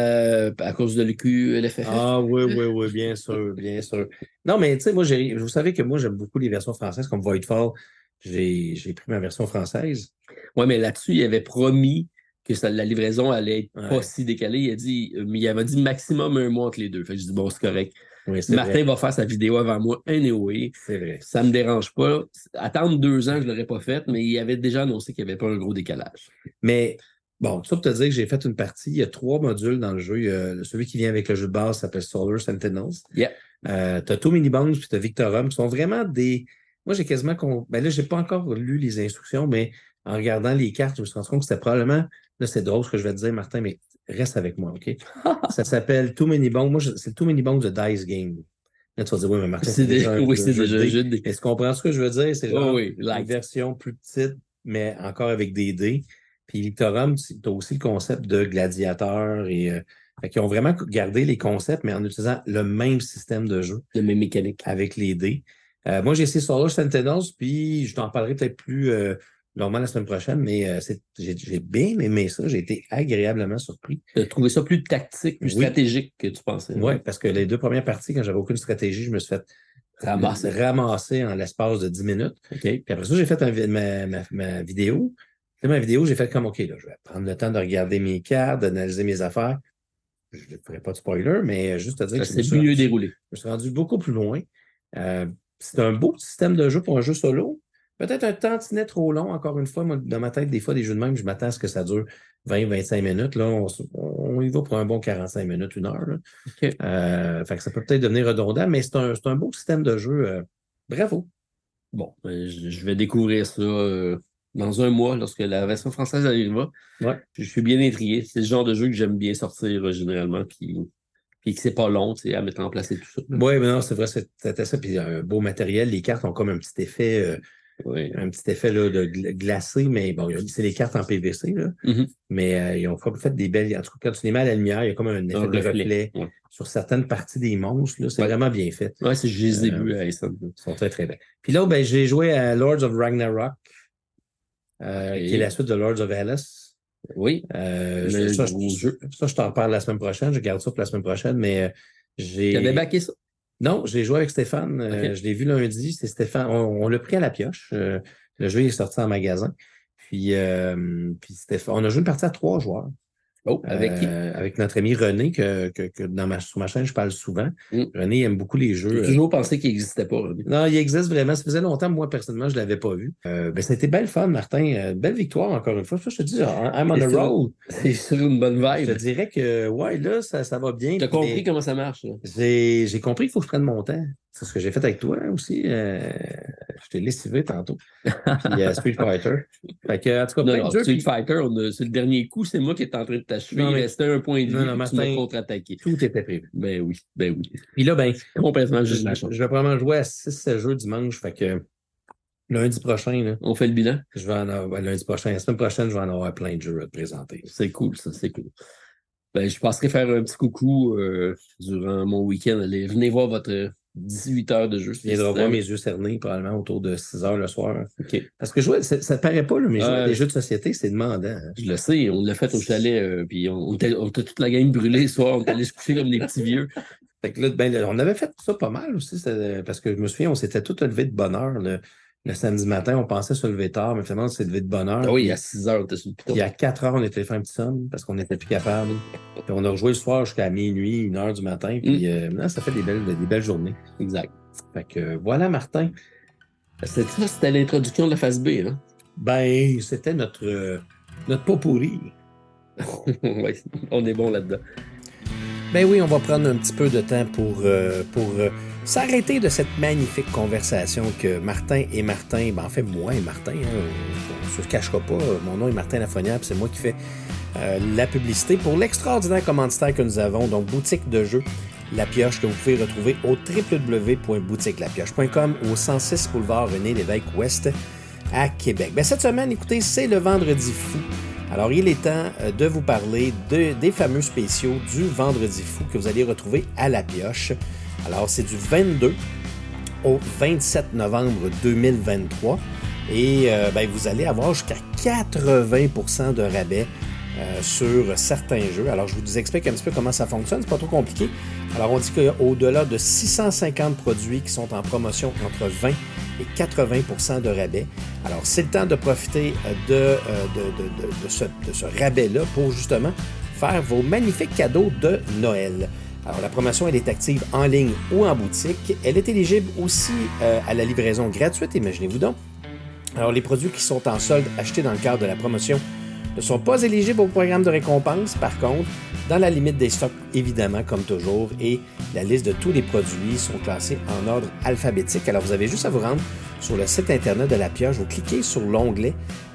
À cause de l'EQ-LFF. Ah oui, bien sûr, bien sûr. Non, mais tu sais, moi, vous savez que moi, j'aime beaucoup les versions françaises, comme Voidfall. J'ai pris ma version française. Oui, mais là-dessus, il avait promis que la livraison allait être pas si décalée. Il avait dit maximum 1 mois entre les deux. Fait que je dis, bon, c'est correct. Oui, Martin va faire sa vidéo avant moi, anyway. C'est vrai. Ça me dérange pas. Attendre 2 ans, je l'aurais pas fait, mais il avait déjà annoncé qu'il n'y avait pas un gros décalage. Mais bon, tout ça pour te dire que j'ai fait une partie. Il y a 3 modules dans le jeu. Celui qui vient avec le jeu de base s'appelle Solar Sentinels. Yeah. T'as Too Many Bones puis t'as Victorum, qui sont vraiment des... Moi, j'ai quasiment... Ben là, j'ai pas encore lu les instructions, mais en regardant les cartes, je me suis rendu compte que c'était probablement... Là, c'est drôle ce que je vais te dire, Martin, mais reste avec moi, OK? Ça s'appelle Too Many Bones. Moi, c'est Too Many Bones de Dice Game. Là, tu vas dire, oui, mais Martin, c'est déjà un jeu de dés. Mais tu comprends ce que je veux dire? C'est genre une version plus petite, mais encore avec des dés. Puis Electorum, tu as aussi le concept de gladiateur et fait qu'ils ont vraiment gardé les concepts, mais en utilisant le même système de jeu. Le même mécanique. Avec les dés. Moi, j'ai essayé Solar Sentinels, puis je t'en parlerai peut-être plus longuement la semaine prochaine, mais j'ai bien aimé ça. J'ai été agréablement surpris. Tu as trouvé ça plus tactique, plus stratégique que tu pensais. Oui, parce que les 2 premières parties, quand j'avais aucune stratégie, je me suis fait ramasser en l'espace de 10 minutes. Okay. Puis après ça, j'ai fait ma vidéo. Puis ma vidéo, j'ai fait comme, OK, là, je vais prendre le temps de regarder mes cartes, d'analyser mes affaires. Je ne ferai pas de spoiler, mais juste à dire que c'est mieux déroulé. Je me suis rendu beaucoup plus loin. C'est un beau système de jeu pour un jeu solo. Peut-être un tantinet trop long, encore une fois. Moi, dans ma tête, des fois, des jeux de même, je m'attends à ce que ça dure 20-25 minutes. Là, on y va pour un bon 45 minutes, 1 heure. Là. Okay. Fait que ça peut peut-être devenir redondant, mais c'est un beau système de jeu. Bravo. Bon, je vais découvrir ça dans un mois, lorsque la version française arrivera. Ouais. Je suis bien intrigué. C'est le genre de jeu que j'aime bien sortir généralement, puis que c'est pas long à mettre en place et tout ça. Oui, mais non, c'est vrai, c'était ça. Puis un beau matériel. Les cartes ont comme un petit effet... Un petit effet là, de glacé, mais bon, c'est les cartes en PVC, là. Mm-hmm. Mais ils ont fait des belles. En tout cas, quand tu les mets à la lumière, il y a comme un effet de reflet sur certaines parties des monstres. Là. C'est vraiment bien fait. Oui, c'est juste les débuts à Essen. Ils sont très, très bons. Puis là, j'ai joué à Lords of Ragnarok, qui est la suite de Lords of Hellas. Oui. Ça, je t'en reparle la semaine prochaine. Je garde ça pour la semaine prochaine, mais j'ai. Tu avais backé ça? Non, j'ai joué avec Stéphane. Okay. Je l'ai vu lundi. C'est Stéphane. On l'a pris à la pioche. Le jeu est sorti en magasin. Puis Stéphane, on a joué une partie à 3 joueurs. Oh, avec qui? Avec notre ami René, que sur ma chaîne, je parle souvent. René aime beaucoup les jeux. J'ai toujours pensé qu'il n'existait pas, René. Non, il existe vraiment. Ça faisait longtemps, moi, personnellement, je ne l'avais pas vu. Ça a été belle fun, Martin. Belle victoire, encore une fois. Ça, je te dis, I'm on a roll. C'est sur une bonne vibe. Je te dirais que, ouais, là, ça va bien. Tu as compris comment ça marche, là? J'ai compris qu'il faut que je prenne mon temps. C'est ce que j'ai fait avec toi aussi. Je t'ai lessivé tantôt. Puis Street Fighter. Fait que, en tout cas, plein de jeux. Street Fighter, c'est le dernier coup, c'est moi qui est en train de t'achever. Il restait un point de vue, tu m'as contre-attaqué. Tout était prévu. Ben oui. Puis là, complètement juste la chance. Je vais probablement jouer à 6 jeux dimanche. Fait que lundi prochain, là, on fait le bilan? Je vais en avoir, lundi prochain. La semaine prochaine, je vais en avoir plein de jeux à te présenter. C'est cool, ça, c'est cool. Je passerai faire un petit coucou durant mon week-end. Allez, venez voir votre 18 heures de jeu. Je viendrai voir mes yeux cernés probablement autour de 6 heures le soir. Okay. Parce que jouer, ça ne paraît pas, là, mais jouer à des jeux de société, c'est demandant. Hein. Je le sais, on l'a fait au chalet, puis on était toute la gang brûlée le soir, on est allé se coucher comme des petits vieux. Fait que là, on avait fait ça pas mal aussi, parce que je me souviens, on s'était tous levés de bonne heure. Le samedi matin, on pensait se lever tard, mais finalement, on s'est levé de bonne heure. Ah oui, à 6 heures, on était sur le piton. Puis à 4 heures, on était fait un petit somme parce qu'on n'était plus capable. Puis on a rejoué le soir jusqu'à minuit, 1 heure du matin. Puis ça fait des belles journées. Exact. Fait que voilà, Martin. C'était l'introduction de la phase B, hein? Ben, c'était notre pot pourri. Oui, on est bon là-dedans. Ben oui, on va prendre un petit peu de temps pour s'arrêter de cette magnifique conversation que Martin et Martin, en fait moi et Martin, on ne se cachera pas, mon nom est Martin Lafrenière, puis c'est moi qui fais la publicité pour l'extraordinaire commanditaire que nous avons, donc boutique de jeux La Pioche, que vous pouvez retrouver au www.boutiquelapioche.com au 106 boulevard René-Lévesque-Ouest à Québec. Ben, cette semaine, écoutez, c'est le Vendredi fou. Alors, il est temps de vous parler des fameux spéciaux du Vendredi fou que vous allez retrouver à La Pioche. Alors, c'est du 22 au 27 novembre 2023 et vous allez avoir jusqu'à 80% de rabais sur certains jeux. Alors, je vous explique un petit peu comment ça fonctionne. C'est pas trop compliqué. Alors, on dit qu'au-delà de 650 produits qui sont en promotion entre 20 et 80% de rabais. Alors, c'est le temps de profiter de ce rabais-là pour justement faire vos magnifiques cadeaux de Noël. Alors, la promotion, elle est active en ligne ou en boutique. Elle est éligible aussi à la livraison gratuite, imaginez-vous donc. Alors, les produits qui sont en solde achetés dans le cadre de la promotion ne sont pas éligibles au programme de récompense, par contre, dans la limite des stocks, évidemment, comme toujours, et la liste de tous les produits sont classés en ordre alphabétique. Alors, vous avez juste à vous rendre sur le site Internet de La Pioche, vous cliquez sur l'onglet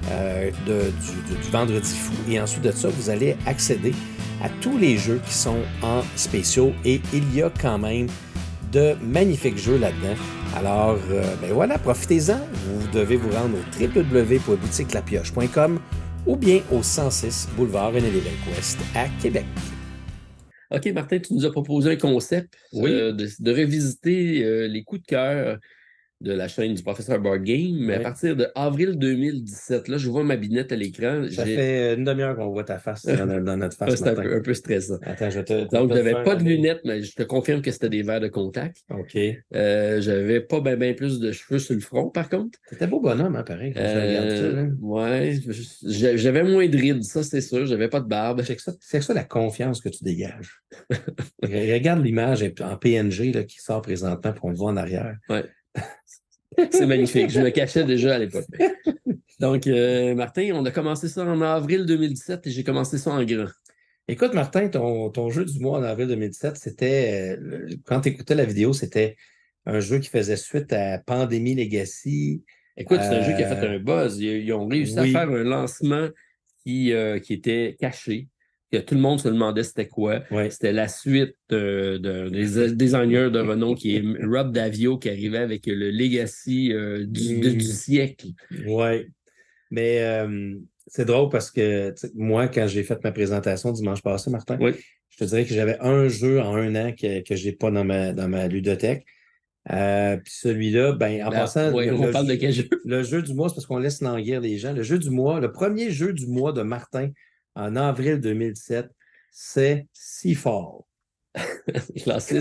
du Vendredi fou, et ensuite de ça, vous allez accéder à tous les jeux qui sont en spéciaux, et il y a quand même de magnifiques jeux là-dedans. Alors, voilà, profitez-en. Vous devez vous rendre au www.boutiquelapioche.com ou bien au 106 boulevard René-Lévesque-Ouest à Québec. OK, Martin, tu nous as proposé un concept de revisiter les coups de cœur de la chaîne du professeur Board Game, mais à partir de avril 2017. Là, je vois ma binette à l'écran. Ça fait une demi-heure qu'on voit ta face dans notre face. C'est un peu stressant. Attends, Donc, je n'avais pas de lunettes, mais je te confirme que c'était des verres de contact. OK. J'avais pas bien plus de cheveux sur le front, par contre. C'était beau bonhomme, hein, pareil, quand je regarde ça. Là. Ouais, j'avais moins de rides, ça, c'est sûr. J'avais pas de barbe. C'est ça la confiance que tu dégages. Regarde l'image en PNG là, qui sort présentement, puis on le voit en arrière. Ouais. C'est magnifique. Je me cachais déjà à l'époque. Donc, Martin, on a commencé ça en avril 2017 et j'ai commencé ça en grand. Écoute, Martin, ton jeu du mois en avril 2017, c'était, quand tu écoutais la vidéo, c'était un jeu qui faisait suite à Pandémie Legacy. Écoute, c'est un jeu qui a fait un buzz. Ils ont réussi à faire un lancement qui était caché, que tout le monde se demandait c'était quoi. Oui. C'était la suite des designers de renom qui est Rob Daviau qui arrivait avec le Legacy du siècle. Oui. Mais c'est drôle parce que moi, quand j'ai fait ma présentation dimanche passé, Martin, je te dirais que j'avais un jeu en un an que je n'ai pas dans ma ludothèque. Puis celui-là, en passant, on parle de quel jeu? Le jeu du mois, c'est parce qu'on laisse languir les gens. Le jeu du mois, le premier jeu du mois de Martin en avril 2017, c'est Seafall. Classé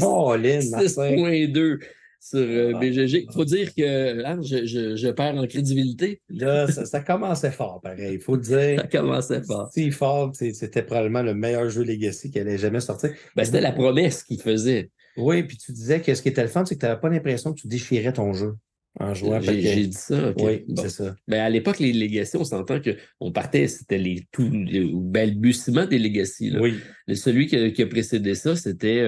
6.2 sur BGG. Il faut dire que là, je perds en crédibilité. Là, ça commençait fort, pareil. Il faut le dire. Ça commençait fort. Seafall, c'était probablement le meilleur jeu Legacy qui allait jamais sortir. C'était la promesse qu'il faisait. Oui, puis tu disais que ce qui était le fun, c'est que tu n'avais pas l'impression que tu déchirais ton jeu en jouant. J'ai dit ça. Okay. Oui, c'est ça. À l'époque, les Legacy, on s'entend qu'on partait, c'était le balbutiement des Legacy. Là. Oui. Celui qui a précédé ça, c'était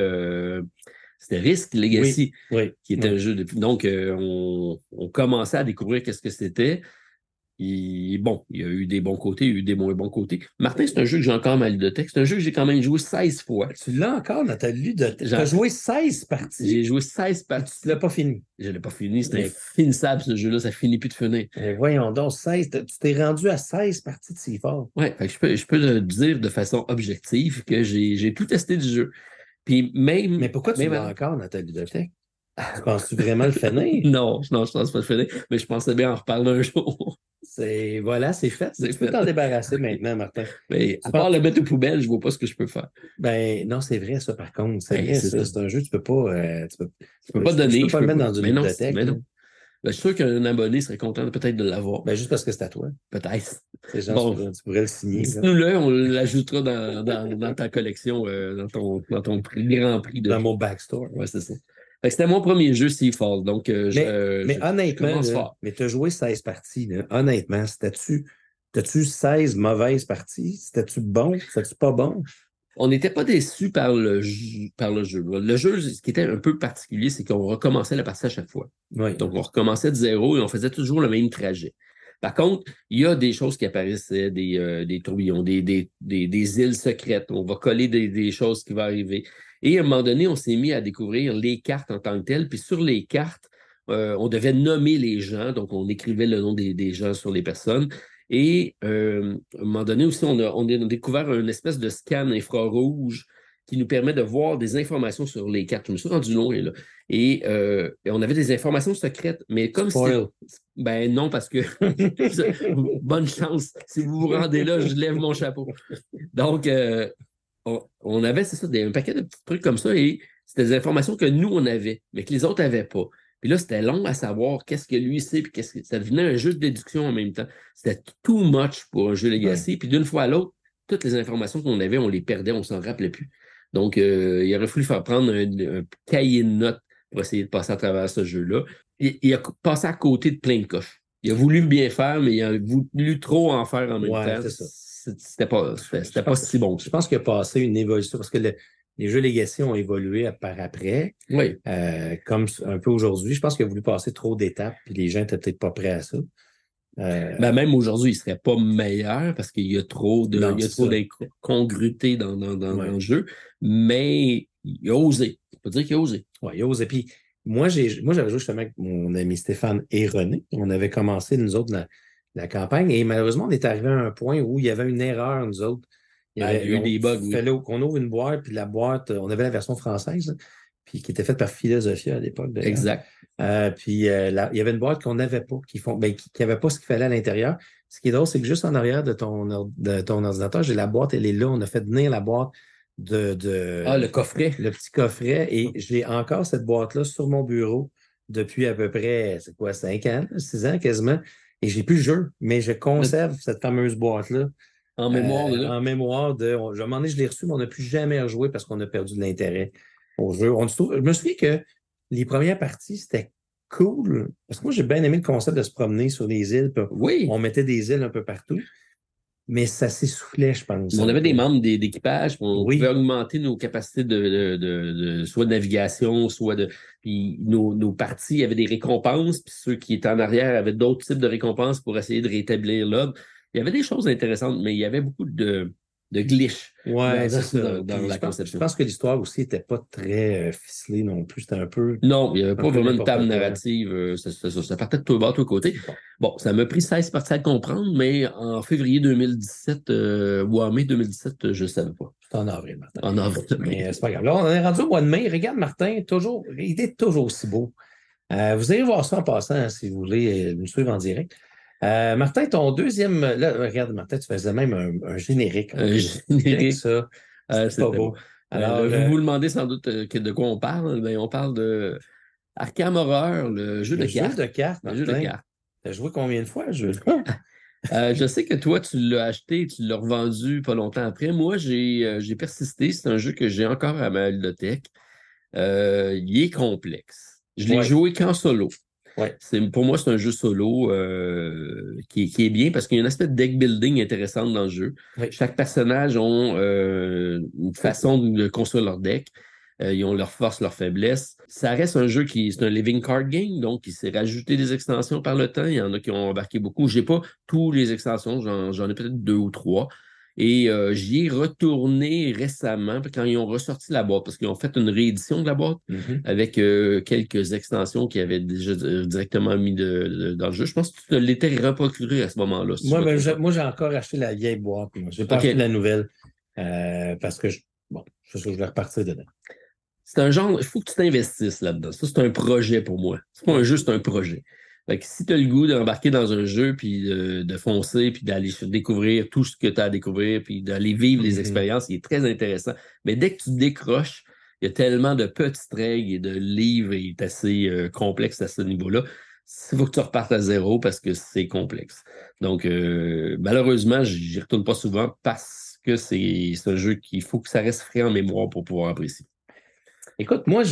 Risk Legacy, qui était un jeu de... Donc, on commençait à découvrir qu'est-ce que c'était. Il y a eu des bons côtés, il y a eu des moins bons côtés. Martin, c'est un jeu que j'ai encore dans ma ludothèque. C'est un jeu que j'ai quand même joué 16 fois. Tu l'as encore dans ta ludothèque? Tu as joué 16 parties? J'ai joué 16 parties. Tu ne l'as pas fini? Je ne l'ai pas fini. C'était infinissable, ce jeu-là. Ça finit plus de finir. Voyons donc, 16. Tu t'es rendu à 16 parties de Seafall. Oui, je peux le dire de façon objective que j'ai tout testé du jeu. Puis même... Mais pourquoi tu l'as encore dans ta ludothèque? Tu penses-tu vraiment le finir? Non, je pense pas le finir, mais je pensais bien en reparler un jour. C'est fait. Tu peux t'en débarrasser maintenant, Martin. Mais à part le mettre aux poubelles, je vois pas ce que je peux faire. Non, c'est vrai, ça, par contre. C'est vrai, ça. C'est un jeu que tu peux pas. Tu peux pas donner. Tu peux pas le mettre dans une bibliothèque. Non. Je suis sûr qu'un abonné serait content peut-être de l'avoir. Juste parce que c'est à toi. Peut-être. C'est genre, tu pourrais le signer. Dis-nous-le, on l'ajoutera dans ta collection, dans ton grand prix. Dans mon backstore. Oui, c'est ça. C'était mon premier jeu, Seafall. Donc, mais honnêtement, mais tu as joué 16 parties. Là. Honnêtement, t'as-tu 16 mauvaises parties? C'était-tu bon? C'était-tu pas bon? On n'était pas déçus par le jeu. Le jeu, ce qui était un peu particulier, c'est qu'on recommençait la partie à chaque fois. Oui. Donc, on recommençait de zéro et on faisait toujours le même trajet. Par contre, il y a des choses qui apparaissaient, des tourbillons, des îles secrètes. On va coller des choses qui vont arriver. Et à un moment donné, on s'est mis à découvrir les cartes en tant que telles. Puis sur les cartes, on devait nommer les gens. Donc, on écrivait le nom des gens sur les personnes. Et à un moment donné aussi, on a découvert une espèce de scan infrarouge qui nous permet de voir des informations sur les cartes. Je me suis rendu loin, là. Et on avait des informations secrètes. Mais comme non, parce que bonne chance. Si vous vous rendez là, je lève mon chapeau. Donc, on avait, c'est ça, un paquet de petits trucs comme ça et c'était des informations que nous, on avait, mais que les autres n'avaient pas. Puis là, c'était long à savoir qu'est-ce que lui sait, puis ça devenait un jeu de déduction en même temps. C'était too much pour un jeu Legacy. Ouais. Puis d'une fois à l'autre, toutes les informations qu'on avait, on les perdait, on s'en rappelait plus. Donc, il aurait fallu faire prendre un cahier de notes pour essayer de passer à travers ce jeu-là. Il a passé à côté de plein de coches. Il a voulu bien faire, mais il a voulu trop en faire en même temps. C'est ça. C'était pas si bon. Je pense qu'il a passé une évolution parce que les jeux Legacy ont évolué par après. Oui. Comme un peu aujourd'hui. Je pense qu'il a voulu passer trop d'étapes puis les gens n'étaient peut-être pas prêts à ça. Même aujourd'hui, il ne serait pas meilleur parce qu'il y a trop d'incongruité dans le jeu, mais il a osé. On peut dire qu'il a osé. Oui, il a osé. Puis moi, j'avais joué justement avec mon ami Stéphane et René. On avait commencé, nous autres, la campagne. Et malheureusement, on est arrivé à un point où il y avait une erreur, nous autres. Il y a eu des bugs, oui. On ouvre une boîte, puis la boîte, on avait la version française, là, puis qui était faite par Philosophia à l'époque. Exact. Puis il y avait une boîte qu'on n'avait pas, qui n'avait pas ce qu'il fallait à l'intérieur. Ce qui est drôle, c'est que juste en arrière de ton ordinateur, j'ai la boîte, elle est là. On a fait venir la boîte le coffret. Le petit coffret. Et j'ai encore cette boîte-là sur mon bureau depuis à peu près, 5 ans, 6 ans quasiment. Et j'ai plus le jeu, mais je conserve cette fameuse boîte-là. En mémoire de là. En mémoire de. À un moment donné, je l'ai reçu, mais on n'a plus jamais rejoué parce qu'on a perdu de l'intérêt au jeu. Je me souviens que les premières parties, c'était cool. Parce que moi, j'ai bien aimé le concept de se promener sur les îles. Oui. On mettait des îles un peu partout. Mais ça s'essoufflait, je pense. On avait des membres d'équipage, on pouvait augmenter nos capacités soit de navigation, soit de. Puis nos parties, il y avait des récompenses, puis ceux qui étaient en arrière avaient d'autres types de récompenses pour essayer de rétablir l'ordre. Il y avait des choses intéressantes, mais il y avait beaucoup de glitch dans la conception. Je pense que l'histoire aussi n'était pas très ficelée non plus. C'était un peu. Non, il n'y avait pas vraiment une table narrative. Ça partait de tout bas, de tous côtés. Bon, ça m'a pris 16 parties à comprendre, mais en février 2017 ou en mai 2017, je ne savais pas. C'est en avril, Martin. En avril. Mais c'est pas grave. Là, on est rendu au mois de mai. Regarde, Martin, il est toujours si beau. Vous allez voir ça en passant, hein, si vous voulez nous suivre en direct. Martin, ton deuxième. Là, regarde, Martin, tu faisais même un générique. Un générique. Ça. C'est pas beau. Alors, vous vous demandez sans doute de quoi on parle. Ben, on parle de Arkham Horror, le jeu de cartes. Le jeu de cartes. Tu as joué combien de fois, le jeu? Je sais que toi, tu l'as acheté et tu l'as revendu pas longtemps après. Moi, j'ai persisté. C'est un jeu que j'ai encore à ma bibliothèque. Il est complexe. Je l'ai joué qu'en solo. Ouais. Pour moi, c'est un jeu solo qui est bien parce qu'il y a un aspect de deck building intéressant dans le jeu. Oui. Chaque personnage a une façon de construire leur deck. Ils ont leurs forces, leurs faiblesses. Ça reste un jeu c'est un living card game, donc il s'est rajouté des extensions par le temps. Il y en a qui ont embarqué beaucoup. J'ai pas toutes les extensions, j'en ai peut-être 2 ou 3. Et j'y ai retourné récemment quand ils ont ressorti la boîte, parce qu'ils ont fait une réédition de la boîte avec quelques extensions qu'ils avaient déjà directement mis dans le jeu. Je pense que tu te l'étais reprocuré à ce moment-là. Si moi, j'ai encore acheté la vieille boîte. Je n'ai pas acheté la nouvelle parce que je vais repartir dedans. C'est un genre, il faut que tu t'investisses là-dedans. Ça, c'est un projet pour moi. C'est pas un jeu, c'est un projet. Fait que si tu as le goût d'embarquer dans un jeu, puis de foncer, puis d'aller découvrir tout ce que tu as à découvrir, puis d'aller vivre les expériences, il est très intéressant. Mais dès que tu décroches, il y a tellement de petites règles et de livres, il est assez complexe à ce niveau-là. Il faut que tu repartes à zéro parce que c'est complexe. Donc, malheureusement, j'y retourne pas souvent parce que c'est un jeu qu'il faut que ça reste frais en mémoire pour pouvoir apprécier. Écoute, moi,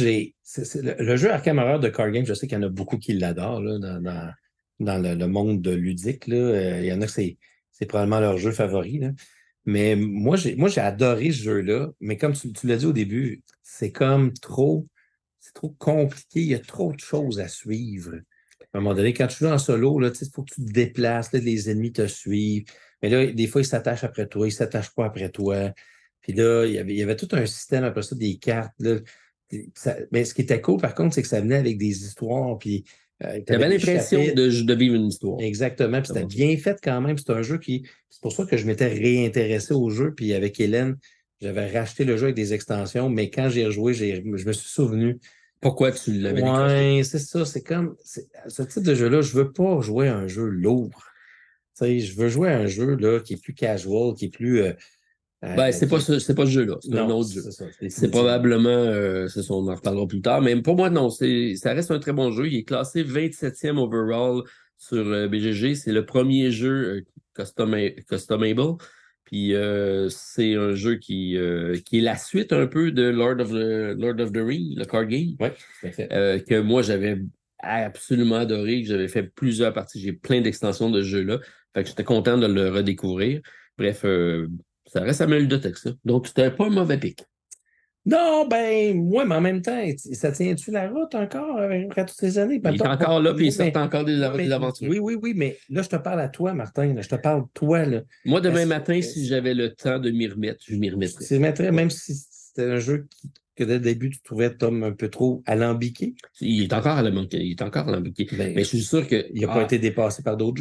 le jeu Arkham Horror de Card Game, je sais qu'il y en a beaucoup qui l'adorent là, dans le monde ludique. Là. Il y en a que c'est probablement leur jeu favori. Là. Mais moi, j'ai adoré ce jeu-là. Mais comme tu l'as dit au début, c'est trop compliqué. Il y a trop de choses à suivre. À un moment donné, quand tu joues en solo, il faut que tu te déplaces, là, les ennemis te suivent. Mais là, des fois, ils s'attachent après toi, ils ne s'attachent pas après toi. Puis là, il y avait tout un système après ça, des cartes. Là. Mais ce qui était cool, par contre, c'est que ça venait avec des histoires. Puis, tu avais l'impression de vivre une histoire. Exactement. Puis c'était bien fait quand même. C'est un jeu c'est pour ça que je m'étais réintéressé au jeu. Puis avec Hélène, j'avais racheté le jeu avec des extensions. Mais quand j'ai rejoué, je me suis souvenu. Pourquoi tu l'avais décroché? Oui, c'est ça. C'est comme ce type de jeu-là, je ne veux pas jouer à un jeu lourd. Je veux jouer à un jeu là, qui est plus casual, qui est plus. C'est pas ce jeu-là, c'est un autre jeu. C'est probablement, on en reparlera plus tard, mais pour moi, non, ça reste un très bon jeu. Il est classé 27e overall sur BGG. C'est le premier jeu customable. Puis c'est un jeu qui est la suite un peu de Lord of the Rings, le card game. Oui, tout à fait. Que moi, j'avais absolument adoré, que j'avais fait plusieurs parties. J'ai plein d'extensions de ce jeu-là. Fait que j'étais content de le redécouvrir. Bref, ça reste à ma ludothèque, ça. Donc, c'était pas un mauvais pic. Non, mais en même temps, ça tient-tu la route encore après toutes ces années? Il est encore là, puis il sort encore des aventures. Oui, mais là, je te parle à toi, Martin. Là, je te parle de toi. Là. Moi, demain matin, si j'avais le temps de m'y remettre, je m'y remettrais. Même si c'était un jeu que dès le début, tu trouvais Tom un peu trop alambiqué. Il est encore alambiqué. Mais je suis sûr qu'il n'a pas été dépassé par d'autres jeux.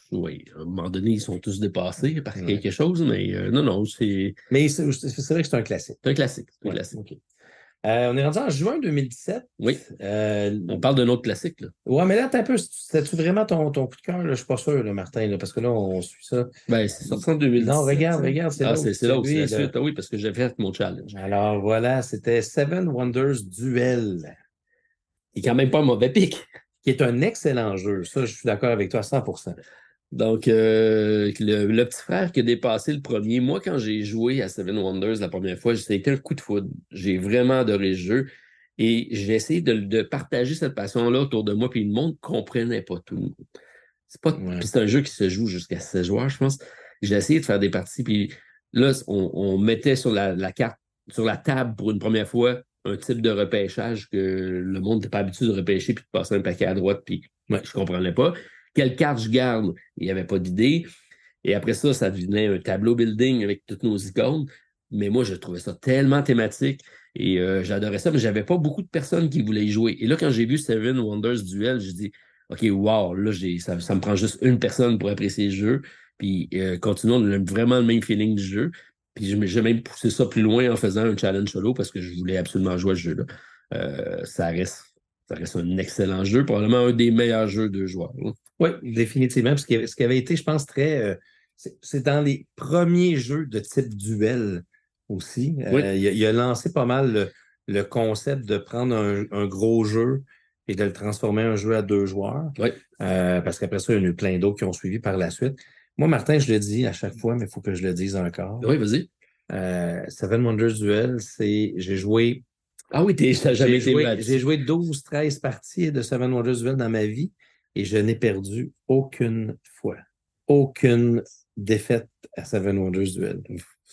oui, à un moment donné, ils sont tous dépassés par quelque chose, mais non, c'est... Mais c'est vrai que c'est un classique. C'est un classique. Okay. On est rendu en juin 2017. Oui. On parle d'un autre classique, là. Ouais, mais là, t'as un peu, c'était-tu vraiment ton coup de cœur, là? Je suis pas sûr, là, Martin, là, parce que là, on suit ça. Ben, c'est sorti en 2017. Non, regarde, c'est là. C'est là où c'est la suite. Ah oui, parce que j'ai fait mon challenge. Alors, voilà, c'était Seven Wonders Duel. Il est quand même pas un mauvais pic. Qui est un excellent jeu. Ça, je suis d'accord avec toi à 100%. Donc, le petit frère qui a dépassé le premier, moi, quand j'ai joué à Seven Wonders la première fois, ça a été un coup de foudre. J'ai vraiment adoré le jeu et j'ai essayé de partager cette passion-là autour de moi, puis le monde ne comprenait pas tout. C'est un jeu qui se joue jusqu'à 16 joueurs, je pense. J'ai essayé de faire des parties, puis là, on mettait sur la carte, sur la table pour une première fois, un type de repêchage que le monde n'était pas habitué de repêcher puis de passer un paquet à droite, puis je comprenais pas. Quelle carte je garde? Il n'y avait pas d'idée. Et après ça, ça devenait un tableau building avec toutes nos icônes. Mais moi, je trouvais ça tellement thématique et j'adorais ça, mais j'avais pas beaucoup de personnes qui voulaient y jouer. Et là, quand j'ai vu Seven Wonders Duel, j'ai dit, OK, wow, là, ça me prend juste une personne pour apprécier le jeu. Puis continuons, on a vraiment le même feeling du jeu. Puis j'ai même poussé ça plus loin en faisant un challenge solo parce que je voulais absolument jouer à ce jeu-là. Ça reste un excellent jeu, probablement un des meilleurs jeux de joueurs. Hein. Oui, définitivement. Parce que ce qui avait été, je pense, très... c'est dans les premiers jeux de type duel aussi. Oui. Il a lancé pas mal le concept de prendre un gros jeu et de le transformer en un jeu à 2 joueurs. Oui. Parce qu'après ça, il y en a eu plein d'autres qui ont suivi par la suite. Moi, Martin, je le dis à chaque fois, mais il faut que je le dise encore. Oui, vas-y. Seven Wonders Duel, j'ai joué... Ah oui, t'as jamais été J'ai joué 12-13 parties de Seven Wonders Duel dans ma vie et je n'ai perdu aucune fois. Aucune défaite à Seven Wonders Duel.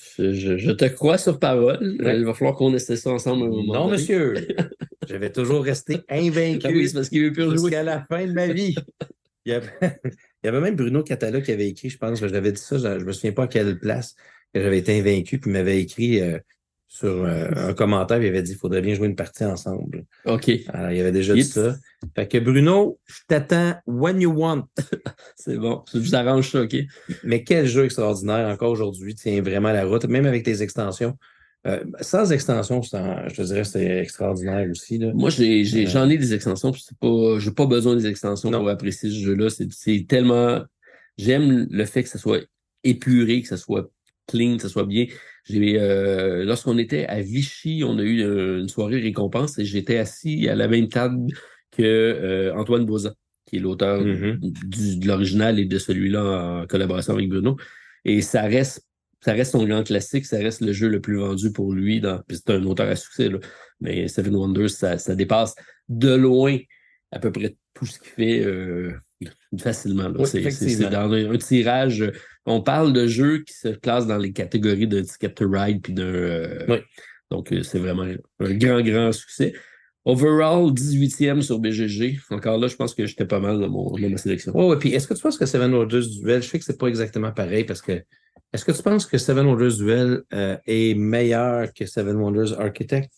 Je te crois sur parole. Ouais. Il va falloir qu'on essaie ça ensemble un moment. Non, monsieur. Je vais toujours rester invaincu oui, c'est parce qu'il veut plus jouer jusqu'à la fin de ma vie. Il y avait même Bruno Catala qui avait écrit, je pense, j'avais dit ça, je me souviens pas à quelle place, que j'avais été invaincu, puis il m'avait écrit sur un commentaire, il avait dit qu'il faudrait bien jouer une partie ensemble. OK. Alors, il avait déjà dit ça. Fait que Bruno, je t'attends when you want. C'est bon. Je vous arrange ça, OK? Mais quel jeu extraordinaire, encore aujourd'hui, tient vraiment la route, même avec les extensions. Sans extension, je te dirais que c'est extraordinaire aussi. Là. Moi, j'en ai des extensions, puis j'ai pas besoin des extensions pour apprécier ce jeu-là. C'est tellement... J'aime le fait que ça soit épuré, que ça soit clean, que ça soit bien. Lorsqu'on était à Vichy, on a eu une soirée récompense et j'étais assis à la même table que Antoine Bozan, qui est l'auteur de l'original et de celui-là en collaboration avec Bruno. Et ça reste son grand classique, ça reste le jeu le plus vendu pour lui. Puis c'est un auteur à succès, là. Mais Seven Wonders, ça dépasse de loin à peu près tout ce qu'il fait facilement. Là. Oui, c'est dans un tirage. On parle de jeux qui se classent dans les catégories d'un Ticket to Ride puis d'un. Donc, c'est vraiment un grand, grand succès. Overall, 18e sur BGG. Encore là, je pense que j'étais pas mal dans ma sélection. Oui, puis est-ce que tu penses que Seven Wonders Duel, je sais que c'est pas exactement pareil parce que est-ce que tu penses que Seven Wonders Duel est meilleur que Seven Wonders Architect?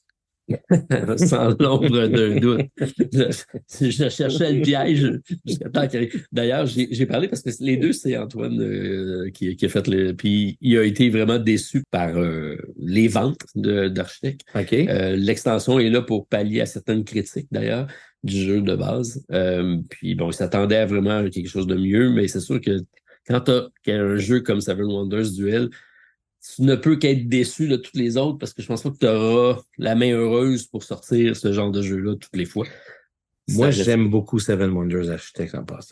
Sans l'ombre d'un doute. Je cherchais le piège jusqu'à temps qu'il arrive. D'ailleurs, j'ai parlé parce que les deux, c'est Antoine qui a fait le. Puis il a été vraiment déçu par les ventes d'Architect. Okay. L'extension est là pour pallier à certaines critiques, d'ailleurs, du jeu de base. Puis bon, il s'attendait à vraiment quelque chose de mieux, mais c'est sûr que quand tu as un jeu comme Seven Wonders Duel, tu ne peux qu'être déçu de toutes les autres parce que je pense pas que tu auras la main heureuse pour sortir ce genre de jeu-là toutes les fois. Moi, j'aime beaucoup Seven Wonders Architect en passant.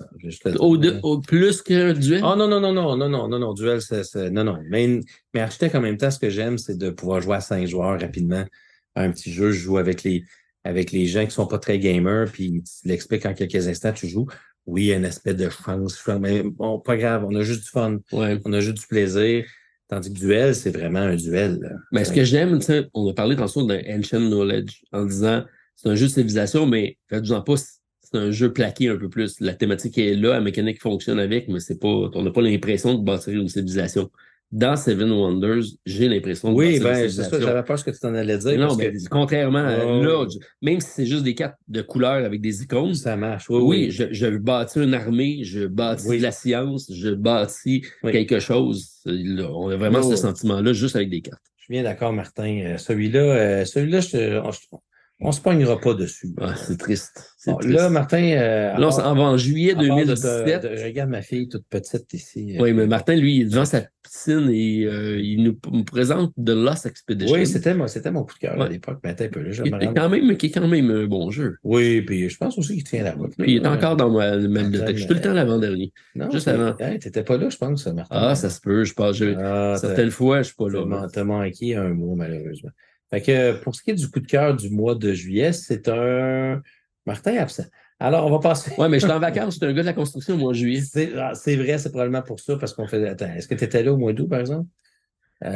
Au plus qu'un duel? Oh non, duel, non. Mais Architect, en même temps, ce que j'aime, c'est de pouvoir jouer à 5 joueurs rapidement à un petit jeu. Je joue avec les gens qui sont pas très gamers, puis tu l'expliques en quelques instants, tu joues. Oui, il y a un aspect de chance, mais bon, pas grave, on a juste du fun. Ouais. On a juste du plaisir. Tandis que duel, c'est vraiment un duel. Là. Mais ce que j'aime, on a parlé tantôt d'un Ancient Knowledge en disant c'est un jeu de civilisation, mais faites-en pas, c'est un jeu plaqué un peu plus. La thématique est là, la mécanique fonctionne avec, mais on n'a pas l'impression de bâtir une civilisation. dans Seven Wonders, j'ai l'impression de Oui, bâtir une c'est ça, civilisation. j'avais peur ce que tu t'en allais dire. Non, parce mais que... contrairement à Oh, là, même si c'est juste des cartes de couleurs avec des icônes, ça marche. Oui, oui, oui. je bâtis une armée, je bâtis Oui. de la science, je bâtis Oui. quelque chose. Là, on a vraiment ce sentiment-là juste avec des cartes. Je suis bien d'accord, Martin. Celui-là, on se pognera pas dessus. Ah, c'est triste. Bon, là, Martin, là, on s'en va en juillet 2017. Regarde ma fille toute petite ici. Oui, mais Martin, lui, il est devant sa piscine et il nous présente The Lost Expedition. Oui, c'était mon coup de cœur à l'époque, mais un peu là. Qui est quand même un bon jeu. Oui, puis je pense aussi qu'il tient la route. Puis il est encore dans ma bibliothèque. Je suis tout le temps l'avant-dernier. Non, juste avant. T'étais pas là, je pense, Martin. Ah, ça se peut, je pense. Certaines fois, je suis pas là. T'as manqué un mot, malheureusement. Fait que pour ce qui est du coup de cœur du mois de juillet, c'est un Martin absent. Alors, on va passer. Oui, mais je suis en vacances, je suis un gars de la construction au mois de juillet. C'est vrai, c'est probablement pour ça, parce qu'on fait. Attends, est-ce que tu étais là au mois d'août, par exemple? Oui,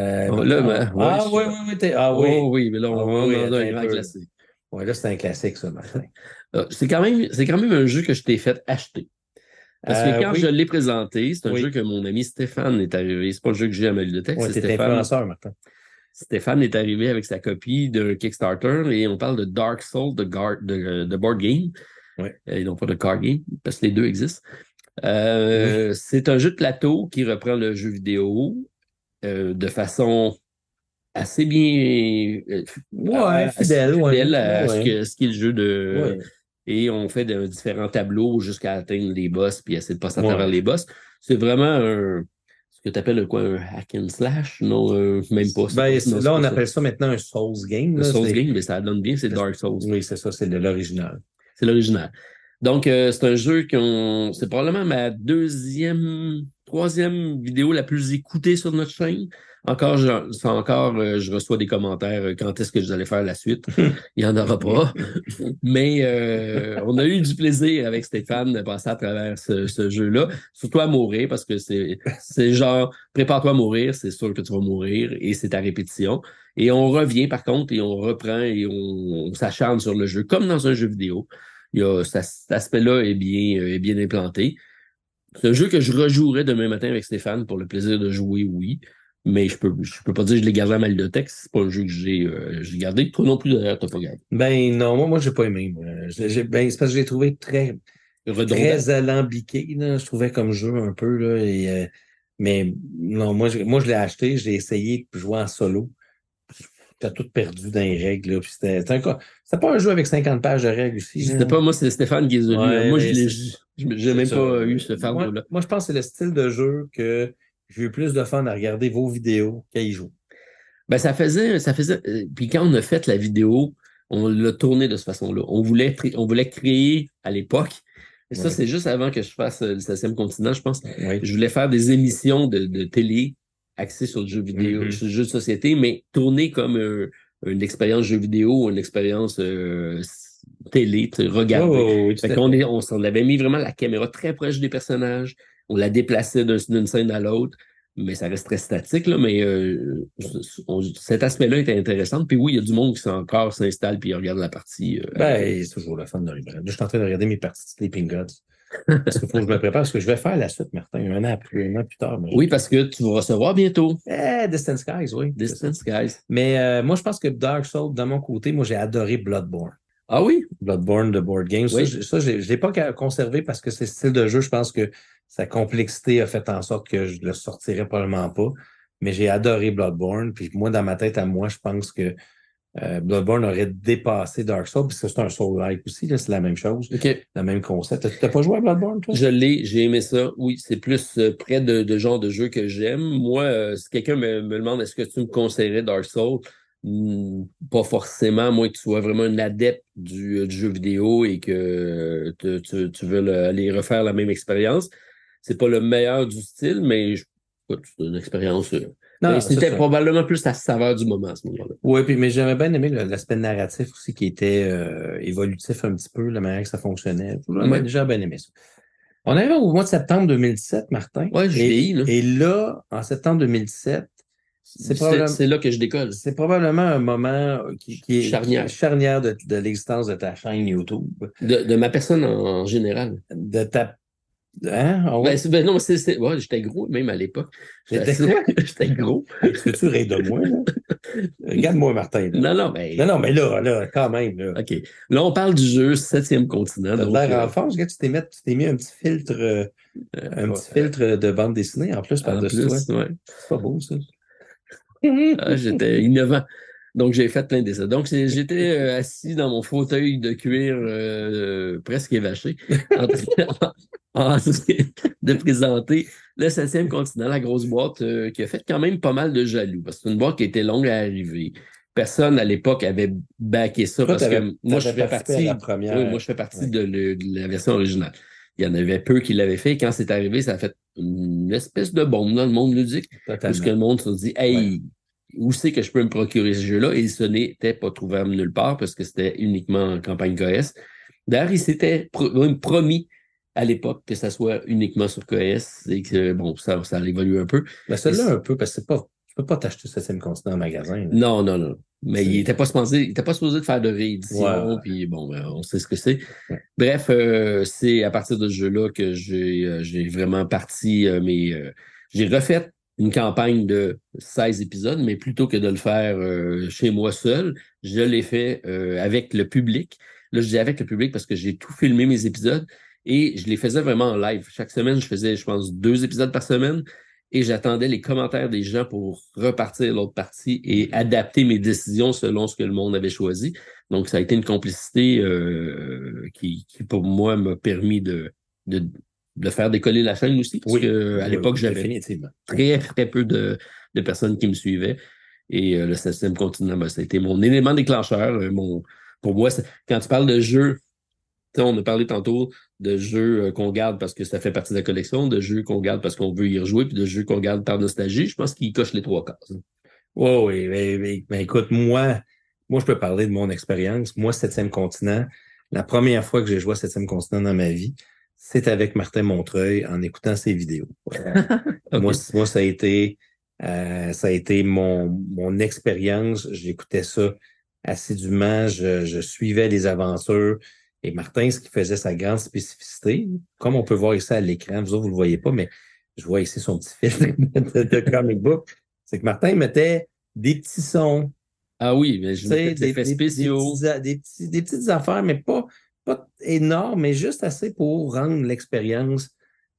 oui, mais là, on est dans un grand classique. Oui, là, c'est un classique, ça, Martin. C'est quand même un jeu que je t'ai fait acheter. Parce que quand je l'ai présenté, c'est un jeu que mon ami Stéphane est arrivé. C'est pas le jeu que j'ai à ma bibliothèque. Oui, t'es influenceur, Martin. Stéphane est arrivé avec sa copie d'un Kickstarter et on parle de Dark Souls, de board game. Ouais. Et non pas de card game, parce que les deux existent. C'est un jeu de plateau qui reprend le jeu vidéo de façon assez bien fidèle à ce qu'est le jeu de... Et on fait différents tableaux jusqu'à atteindre les boss puis essayer de passer à travers les boss. C'est vraiment ce que tu appelles un hack and slash? Non, même pas. Là, on appelle ça maintenant un Souls game. Un Souls game, mais ça donne bien, c'est Dark Souls. Oui, c'est ça, c'est de l'original. C'est l'original. Donc, c'est un jeu c'est probablement ma troisième vidéo la plus écoutée sur notre chaîne. Je reçois des commentaires quand est-ce que j'allais faire la suite. Il n'y en aura pas. Mais on a eu du plaisir avec Stéphane de passer à travers ce jeu-là. Surtout à mourir, parce que c'est genre, prépare-toi à mourir, c'est sûr que tu vas mourir, et c'est à répétition. Et on revient, par contre, et on reprend, et on s'acharne sur le jeu, comme dans un jeu vidéo. Cet aspect-là est bien implanté. C'est un jeu que je rejouerai demain matin avec Stéphane pour le plaisir de jouer, oui. Mais je peux pas dire que je l'ai gardé à ma bibliothèque. C'est pas un jeu que j'ai gardé. Toi non plus, d'ailleurs, t'as pas gardé. Ben non, moi j'ai pas aimé. C'est parce que je l'ai trouvé très alambiqué. Là. Je trouvais comme jeu un peu. Là, mais non, moi je l'ai acheté, j'ai essayé de jouer en solo. T'as tout perdu dans les règles. Là, puis c'était pas un jeu avec 50 pages de règles aussi. C'était pas moi, c'est Stéphane qui les a lus. Moi, j'ai même pas eu ce fardeau-là. Moi, je pense que c'est le style de jeu que j'ai eu plus de fun à regarder vos vidéos qu'à y jouer. Ben, ça faisait. Puis quand on a fait la vidéo, on l'a tourné de cette façon-là. On voulait créer à l'époque. Et ça, c'est juste avant que je fasse le 7e continent, je pense. Je voulais faire des émissions de télé axées sur le jeu vidéo, sur le jeu de société, mais tournées comme une expérience jeu vidéo, une expérience télé, regarder. Fait on s'en avait mis vraiment la caméra très proche des personnages. On la déplaçait d'une scène à l'autre, mais ça reste très statique, là, mais cet aspect-là était intéressant. Puis oui, il y a du monde qui s'installe puis regarde la partie. C'est toujours le fun de regarder. Je suis en train de regarder mes parties de Sleeping Gods. Parce qu'il faut que je me prépare, parce que je vais faire la suite, Martin, un an plus tard. Oui, parce que tu vas recevoir bientôt. Distant Skies, oui. Distant Skies. Mais moi, je pense que Dark Souls, de mon côté, moi, j'ai adoré Bloodborne. Ah oui? Bloodborne de Board Games. Oui. Ça, je ne l'ai pas conservé parce que c'est ce style de jeu, je pense que sa complexité a fait en sorte que je le sortirais probablement pas. Mais j'ai adoré Bloodborne. Puis moi, dans ma tête à moi, je pense que Bloodborne aurait dépassé Dark Souls, parce que c'est un Soul-like aussi, là, c'est la même chose. Le même concept. Tu n'as pas joué à Bloodborne, toi? J'ai aimé ça. Oui, c'est plus près de genre de jeu que j'aime. Moi, si quelqu'un me demande est-ce que tu me conseillerais Dark Souls, pas forcément, moi, que tu sois vraiment un adepte du jeu vidéo et que tu veux aller refaire la même expérience. C'est pas le meilleur du style, mais c'est une expérience. C'était probablement plus la saveur du moment à ce moment-là. Oui, mais j'avais bien aimé l'aspect narratif aussi qui était évolutif un petit peu, la manière que ça fonctionnait. J'ai déjà bien aimé ça. On arrive au mois de septembre 2017, Martin. Oui, je vieillis, là. Et là, en septembre 2017, c'est là que je décolle. C'est probablement un moment qui est charnière de l'existence de ta chaîne YouTube. De ma personne en général. De ta Hein? Ah ouais? Non, ouais, j'étais gros même à l'époque. J'étais quoi? J'étais gros. Est-ce que tu rires de moi, là? Regarde-moi, Martin. Là. Non, Non, mais là, quand même, là. OK. Là, on parle du jeu Septième continent. T'as Donc, l'air en force, tu t'es mis un petit filtre, petit filtre de bande dessinée en plus en par-dessus toi. plus, ouais. C'est pas beau, ça. J'étais innovant. Donc, j'ai fait plein d'essais. Donc, j'étais assis dans mon fauteuil de cuir presque évaché en train de présenter le Septième continent, la grosse boîte qui a fait quand même pas mal de jaloux parce que c'est une boîte qui était longue à arriver. Personne à l'époque avait backé ça Toi, parce que moi, je fais partie, la première. oui, moi, je fais partie de la version originale. Il y en avait peu qui l'avaient fait. Quand c'est arrivé, ça a fait une espèce de bombe dans le monde ludique. Totalement. Où que le monde se dit, hey, où c'est que je peux me procurer ce jeu-là? Et ce n'était pas trouvable nulle part parce que c'était uniquement en campagne KS. D'ailleurs, il s'était promis à l'époque que ça soit uniquement sur KS et que, bon, ça a évolué un peu. Mais celui-là, un peu, parce que tu peux pas t'acheter ce Septième continent en magasin. Là. Non. Mais il était pas supposé de faire de réédition, puis bon, on sait ce que c'est. Ouais. Bref, c'est à partir de ce jeu-là que j'ai vraiment parti j'ai refait une campagne de 16 épisodes, mais plutôt que de le faire chez moi seul, je l'ai fait avec le public. Là, je dis avec le public parce que j'ai tout filmé mes épisodes et je les faisais vraiment en live. Chaque semaine, je faisais, je pense, 2 épisodes par semaine. Et j'attendais les commentaires des gens pour repartir l'autre partie et adapter mes décisions selon ce que le monde avait choisi. Donc, ça a été une complicité qui, pour moi, m'a permis de faire décoller la chaîne aussi. Parce que à l'époque, j'avais très peu de personnes qui me suivaient. Et le Septième continent, ça a été mon élément déclencheur. Pour moi, quand tu parles de jeu, on a parlé tantôt de jeux qu'on garde parce que ça fait partie de la collection, de jeux qu'on garde parce qu'on veut y rejouer, puis de jeux qu'on garde par nostalgie. Je pense qu'ils cochent les 3 cases. Oui, mais écoute, moi, je peux parler de mon expérience. Moi, Septième continent, la première fois que j'ai joué à Septième continent dans ma vie, c'est avec Martin Montreuil en écoutant ses vidéos. Okay. Moi, ça a été mon expérience. J'écoutais ça assidûment. Je suivais les aventures. Et Martin, ce qui faisait sa grande spécificité, comme on peut voir ici à l'écran, vous autres, vous le voyez pas, mais je vois ici son petit fil de comic book, c'est que Martin mettait des petits sons. Ah oui, mais je mettais des effets spéciaux. Des petites affaires, mais pas énormes, mais juste assez pour rendre l'expérience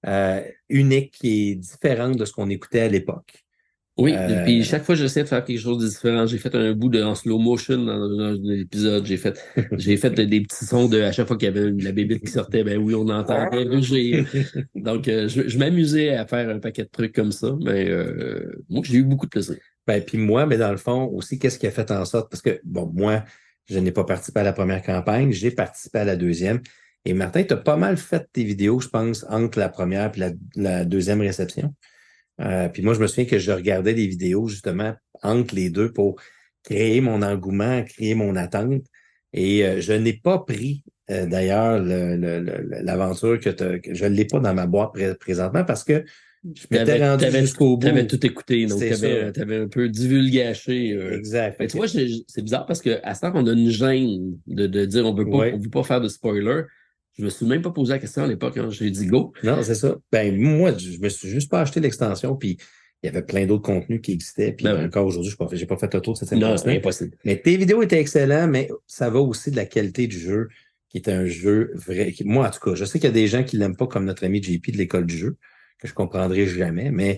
unique et différente de ce qu'on écoutait à l'époque. Oui, puis chaque fois j'essaie de faire quelque chose de différent. J'ai fait un bout en slow motion dans un épisode. J'ai fait des petits sons à chaque fois qu'il y avait la bébête qui sortait, ben oui, on entendait rugir. Donc je m'amusais à faire un paquet de trucs comme ça, mais moi j'ai eu beaucoup de plaisir. Ben puis moi, mais dans le fond aussi, qu'est-ce qui a fait en sorte, parce que bon, moi, je n'ai pas participé à la première campagne, j'ai participé à la deuxième. Et Martin, tu as pas mal fait tes vidéos, je pense, entre la première et la deuxième réception. Puis moi, je me souviens que je regardais des vidéos justement entre les deux pour créer mon engouement, créer mon attente. Et je n'ai pas pris d'ailleurs l'aventure que je ne l'ai pas dans ma boîte présentement parce que je m'étais rendu jusqu'au bout. Tu avais tout écouté, donc tu avais un peu divulgaché. Exact. Mais tu vois, c'est bizarre parce qu'à ce temps, on a une gêne de dire on veut pas faire de spoiler. Je me suis même pas posé la question à l'époque quand j'ai dit go. Non, c'est ça. Ben, moi, je me suis juste pas acheté l'extension, puis il y avait plein d'autres contenus qui existaient, puis encore aujourd'hui, j'ai pas fait le tour de cette Non, c'est impossible. Mais tes vidéos étaient excellentes, mais ça va aussi de la qualité du jeu, qui est un jeu vrai. Moi, en tout cas, je sais qu'il y a des gens qui l'aiment pas comme notre ami JP de l'école du jeu, que je comprendrai jamais, mais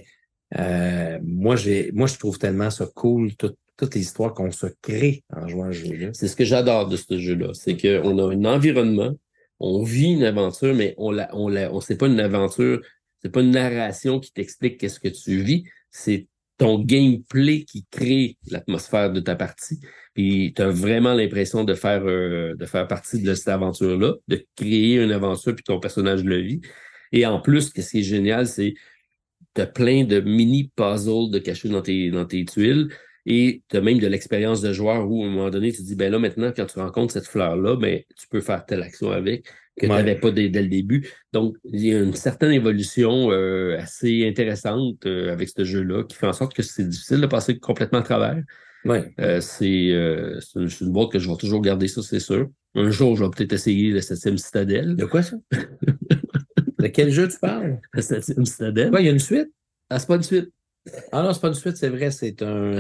moi, je trouve tellement ça cool, toutes les histoires qu'on se crée en jouant à ce jeu-là. C'est ce que j'adore de ce jeu-là, c'est qu'on a un environnement. On vit une aventure, mais c'est pas une aventure, c'est pas une narration qui t'explique qu'est-ce que tu vis, c'est ton gameplay qui crée l'atmosphère de ta partie. Puis tu as vraiment l'impression de faire partie de cette aventure-là, de créer une aventure puis ton personnage le vit. Et en plus, ce qui est génial, c'est t'as plein de mini puzzles de cachés dans tes tuiles. Et tu as même de l'expérience de joueur où, à un moment donné, tu te dis, ben là, maintenant, quand tu rencontres cette fleur-là, ben, tu peux faire telle action avec que tu n'avais pas dès le début. Donc, il y a une certaine évolution assez intéressante avec ce jeu-là qui fait en sorte que c'est difficile de passer complètement à travers. Ouais. C'est une boîte que je vais toujours garder ça, c'est sûr. Un jour, je vais peut-être essayer le 7e Citadelle. De quoi ça? De quel jeu tu parles? La 7e citadelle. Ouais, il y a une suite? Ah, c'est pas une suite. Ah non, c'est pas une suite, c'est vrai, c'est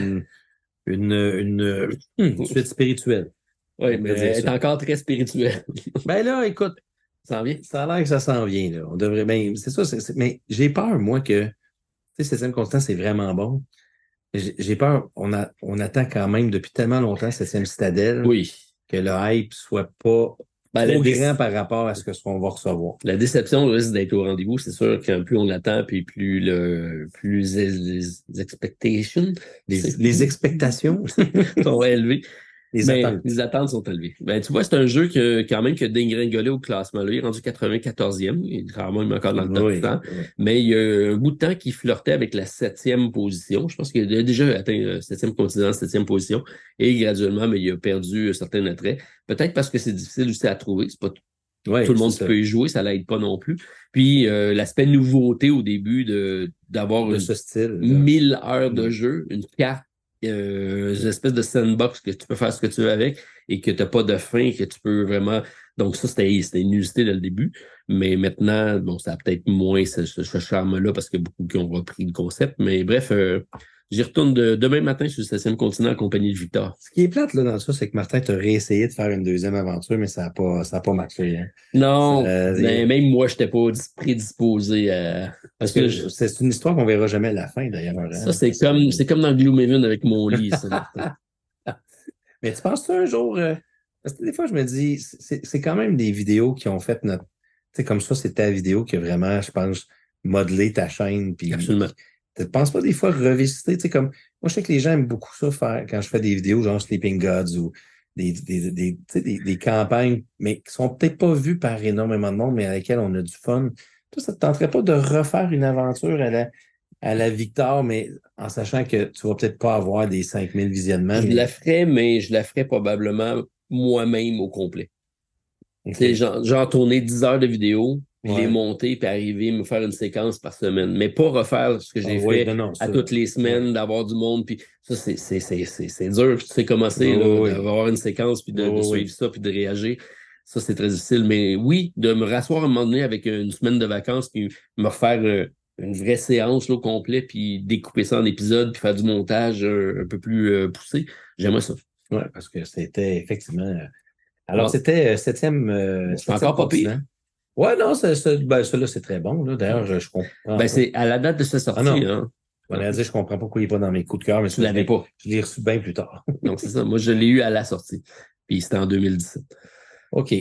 une suite spirituelle. Oui, On mais pourrait dire elle est ça. encore très spirituelle. Ben là, écoute, Ça en vient? ça a l'air que ça s'en vient, là. On devrait, ben, c'est ça, mais j'ai peur, moi, que, tu sais, Septième Continent, c'est vraiment bon. J'ai peur, on attend quand même depuis tellement longtemps Septième Citadelle Oui. que le hype soit pas Ben, trop grand par rapport à ce qu'on va recevoir. La déception risque d'être au rendez-vous. C'est sûr que plus on l'attend, puis plus les expectations, Les expectations sont élevées. les attentes. Les attentes sont élevées. Ben, tu vois, c'est un jeu quand même qui a dégringolé au classement. Là, il est rendu 94e. Il est quand même encore dans le top Oui, 100. oui. Mais il y a un bout de temps qu'il flirtait avec la 7e position. Je pense qu'il a déjà atteint la 7e continent, 7e position. Et graduellement, mais il a perdu certains attraits. Peut-être parce que c'est difficile aussi à trouver. C'est pas Ouais, tout le monde c'est ça. peut y jouer, ça l'aide pas non plus. Puis l'aspect nouveauté au début d'avoir De ce style. 1000 heures de Mm. jeu, une carte, une espèce de sandbox que tu peux faire ce que tu veux avec et que tu n'as pas de fin, que tu peux vraiment. Donc ça, c'était inusité dès le début. Mais maintenant, bon, ça a peut-être moins ce charme-là parce qu'il y a beaucoup qui ont repris le concept. Mais bref, j'y retourne demain matin sur le 7e continent en compagnie de Victor. Ce qui est plate là, dans ça, c'est que Martin t'a réessayé de faire une deuxième aventure, mais ça n'a pas marché. Hein. Non, Ça, mais même moi, je n'étais pas prédisposé à. Parce que c'est une histoire qu'on verra jamais à la fin, d'ailleurs. Hein. Ça, c'est comme dans Gloomhaven avec mon lit, ça, Martin. Mais tu penses-tu un jour... parce que des fois, je me dis, c'est quand même des vidéos qui ont fait notre... Tu sais, comme ça, c'est ta vidéo qui a vraiment, je pense, modelé ta chaîne. Puis, Absolument. tu ne penses pas des fois revisiter, tu sais, comme... Moi, je sais que les gens aiment beaucoup ça faire quand je fais des vidéos genre Sleeping Gods ou tu sais, des campagnes, mais qui sont peut-être pas vues par énormément de monde, mais avec lesquelles on a du fun. Toi, ça ne te tenterait pas de refaire une aventure à la Victor, mais en sachant que tu vas peut-être pas avoir des 5000 visionnements. Je mais... la ferais, mais je la ferais probablement moi-même au complet. Okay. Tu sais, genre tourner 10 heures de vidéo, puis Ouais. les monter, puis arriver me faire une séquence par semaine. Mais pas refaire ce que j'ai fait à toutes les semaines, d'avoir du monde. Puis ça, c'est dur. Tu sais comment c'est, d'avoir une séquence, puis de suivre ça, puis de réagir. Ça, c'est très difficile. Mais oui, de me rasseoir à un moment donné avec une semaine de vacances, puis me refaire une vraie séance là, au complet, puis découper ça en épisodes, puis faire du montage un peu plus poussé. J'aimerais ça. Oui, parce que c'était effectivement... Alors, c'était septième c'est encore pas pire. Ouais, non, celui-là, c'est très bon. Là. D'ailleurs, je comprends. Ben, c'est à la date de sa sortie. Ah non. Hein. On a dit, je comprends pas pourquoi il n'est pas dans mes coups de cœur, mais tu l'avais pas. Je l'ai reçu bien plus tard. Donc, c'est ça. Moi, je l'ai eu à la sortie. Puis c'était en 2017. OK.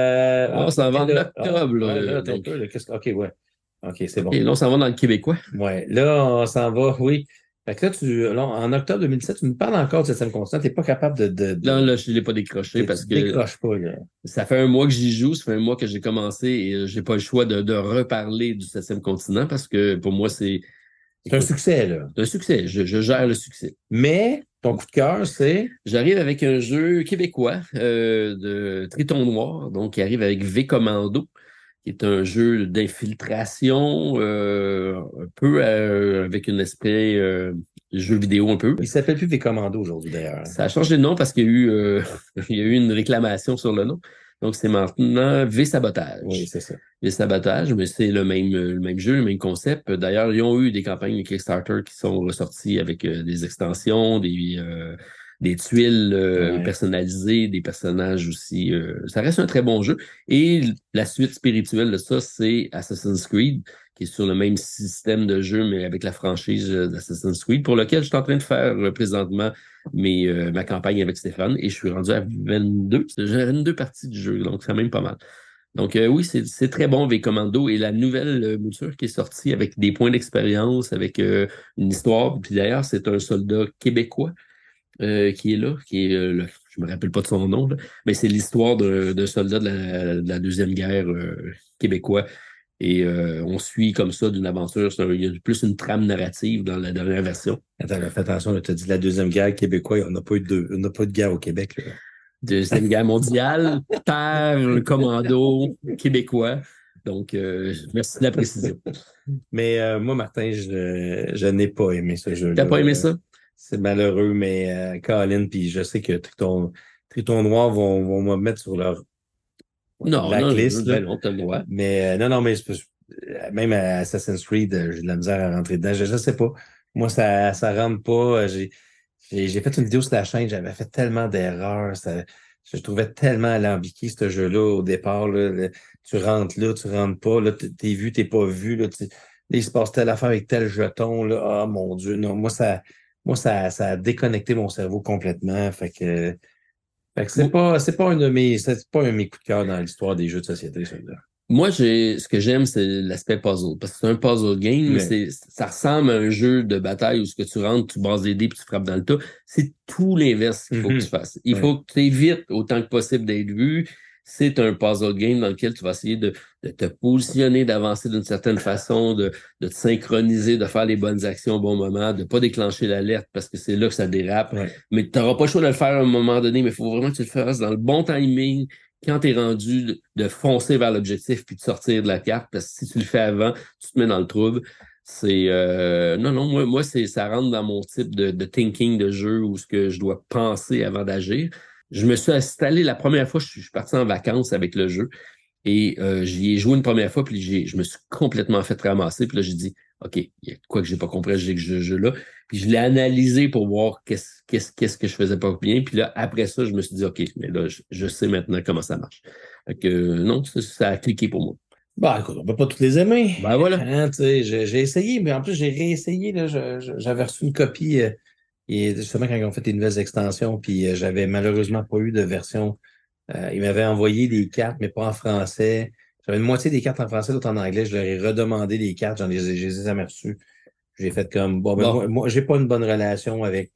on s'en va en octobre. Là, donc... OK, ouais. OK, c'est bon. Et là, on s'en va dans le Québécois. Ouais. Là, on s'en va, oui. Fait que là, en octobre 2017, tu me parles encore de 7e continent. Tu n'es pas capable de... Non, là, je ne l'ai pas décroché parce que... décroches pas, là. Ça fait un mois que j'y joue, ça fait un mois que j'ai commencé et j'ai pas le choix de reparler du 7e continent parce que pour moi, c'est... C'est un succès, là. C'est un succès. Je gère le succès. Mais ton coup de cœur, c'est... J'arrive avec un jeu québécois de Triton Noir, donc qui arrive avec V-Commando, qui est un jeu d'infiltration, un peu avec un esprit jeu vidéo un peu. Il s'appelle plus V-Commando aujourd'hui, d'ailleurs. Ça a changé de nom parce qu'il y a eu, il y a eu une réclamation sur le nom. Donc, c'est maintenant V-Sabotage. Oui, c'est ça. V-Sabotage, mais c'est le même jeu, le même concept. D'ailleurs, ils ont eu des campagnes de Kickstarter qui sont ressorties avec des extensions, des tuiles personnalisées, des personnages aussi. Ça reste un très bon jeu. Et la suite spirituelle de ça, c'est Assassin's Creed, qui est sur le même système de jeu, mais avec la franchise d'Assassin's Creed, pour lequel je suis en train de faire présentement ma campagne avec Stéphane, et je suis rendu à 22. J'ai 22 parties du jeu, donc c'est quand même pas mal. Donc oui, c'est très bon V-Commando, et la nouvelle mouture qui est sortie avec des points d'expérience, avec une histoire, puis d'ailleurs, c'est un soldat québécois qui est là, je me rappelle pas de son nom, là, mais c'est l'histoire d'un soldat de la Deuxième Guerre québécois. Et on suit comme ça d'une aventure. Il y a plus une trame narrative dans la dernière version. Attends, fais attention, tu as dit la Deuxième Guerre québécoise. On n'a pas eu de guerre au Québec. Là. Deuxième Guerre mondiale, terre, le commando québécois. Donc, merci de la précision. Mais moi, Martin, je n'ai pas aimé ce jeu-là. T'as pas aimé ça? C'est malheureux, mais Colin, puis je sais que Triton Noir vont me mettre sur leur blacklist. Non, t'as le droit. Mais non, mais même à Assassin's Creed, j'ai de la misère à rentrer dedans. Je sais pas. Moi, ça rentre pas. J'ai fait une vidéo sur la chaîne, j'avais fait tellement d'erreurs. Je trouvais tellement alambiqué ce jeu-là au départ. Là, tu rentres là, tu rentres pas. Là, t'es vu, t'es pas vu. Là, il se passe telle affaire avec tel jeton. Là. Ah mon Dieu. Non, ça a déconnecté mon cerveau complètement. Fait que c'est pas c'est pas un de mes coups de cœur dans l'histoire des jeux de société, celui-là. Moi, ce que j'aime, c'est l'aspect puzzle. Parce que c'est un puzzle game, mais ça ressemble à un jeu de bataille où ce que tu rentres, tu bases des dés puis tu frappes dans le tas. C'est tout l'inverse qu'il faut que tu fasses. Il faut que tu évites autant que possible d'être vu. C'est un puzzle game dans lequel tu vas essayer de te positionner, d'avancer d'une certaine façon, de te synchroniser, de faire les bonnes actions au bon moment, de pas déclencher l'alerte parce que c'est là que ça dérape. Ouais. Mais tu n'auras pas le choix de le faire à un moment donné, mais il faut vraiment que tu le fasses dans le bon timing, quand tu es rendu de foncer vers l'objectif puis de sortir de la carte, parce que si tu le fais avant, tu te mets dans le trouble. C'est non, moi ça rentre dans mon type de thinking de jeu où ce que je dois penser avant d'agir. Je me suis installé la première fois, je suis parti en vacances avec le jeu et j'y ai joué une première fois, puis je me suis complètement fait ramasser. Puis là, j'ai dit, OK, il y a quoi que j'ai pas compris, j'ai que ce jeu-là. Puis je l'ai analysé pour voir qu'est-ce que je faisais pas bien. Puis là, après ça, je me suis dit, OK, mais là, je sais maintenant comment ça marche. Fait que non, ça a cliqué pour moi. Bah, écoute, on peut pas tous les aimer. Ben voilà. Hein, j'ai essayé, mais en plus, j'ai réessayé. Là, j'avais reçu une copie et justement quand ils ont fait les nouvelles extensions, puis j'avais malheureusement pas eu de version. Ils m'avaient envoyé des cartes, mais pas en français. J'avais une moitié des cartes en français, l'autre en anglais. Je leur ai redemandé les cartes, je les ai jamais reçues. J'ai fait comme bon. Moi, j'ai pas une bonne relation avec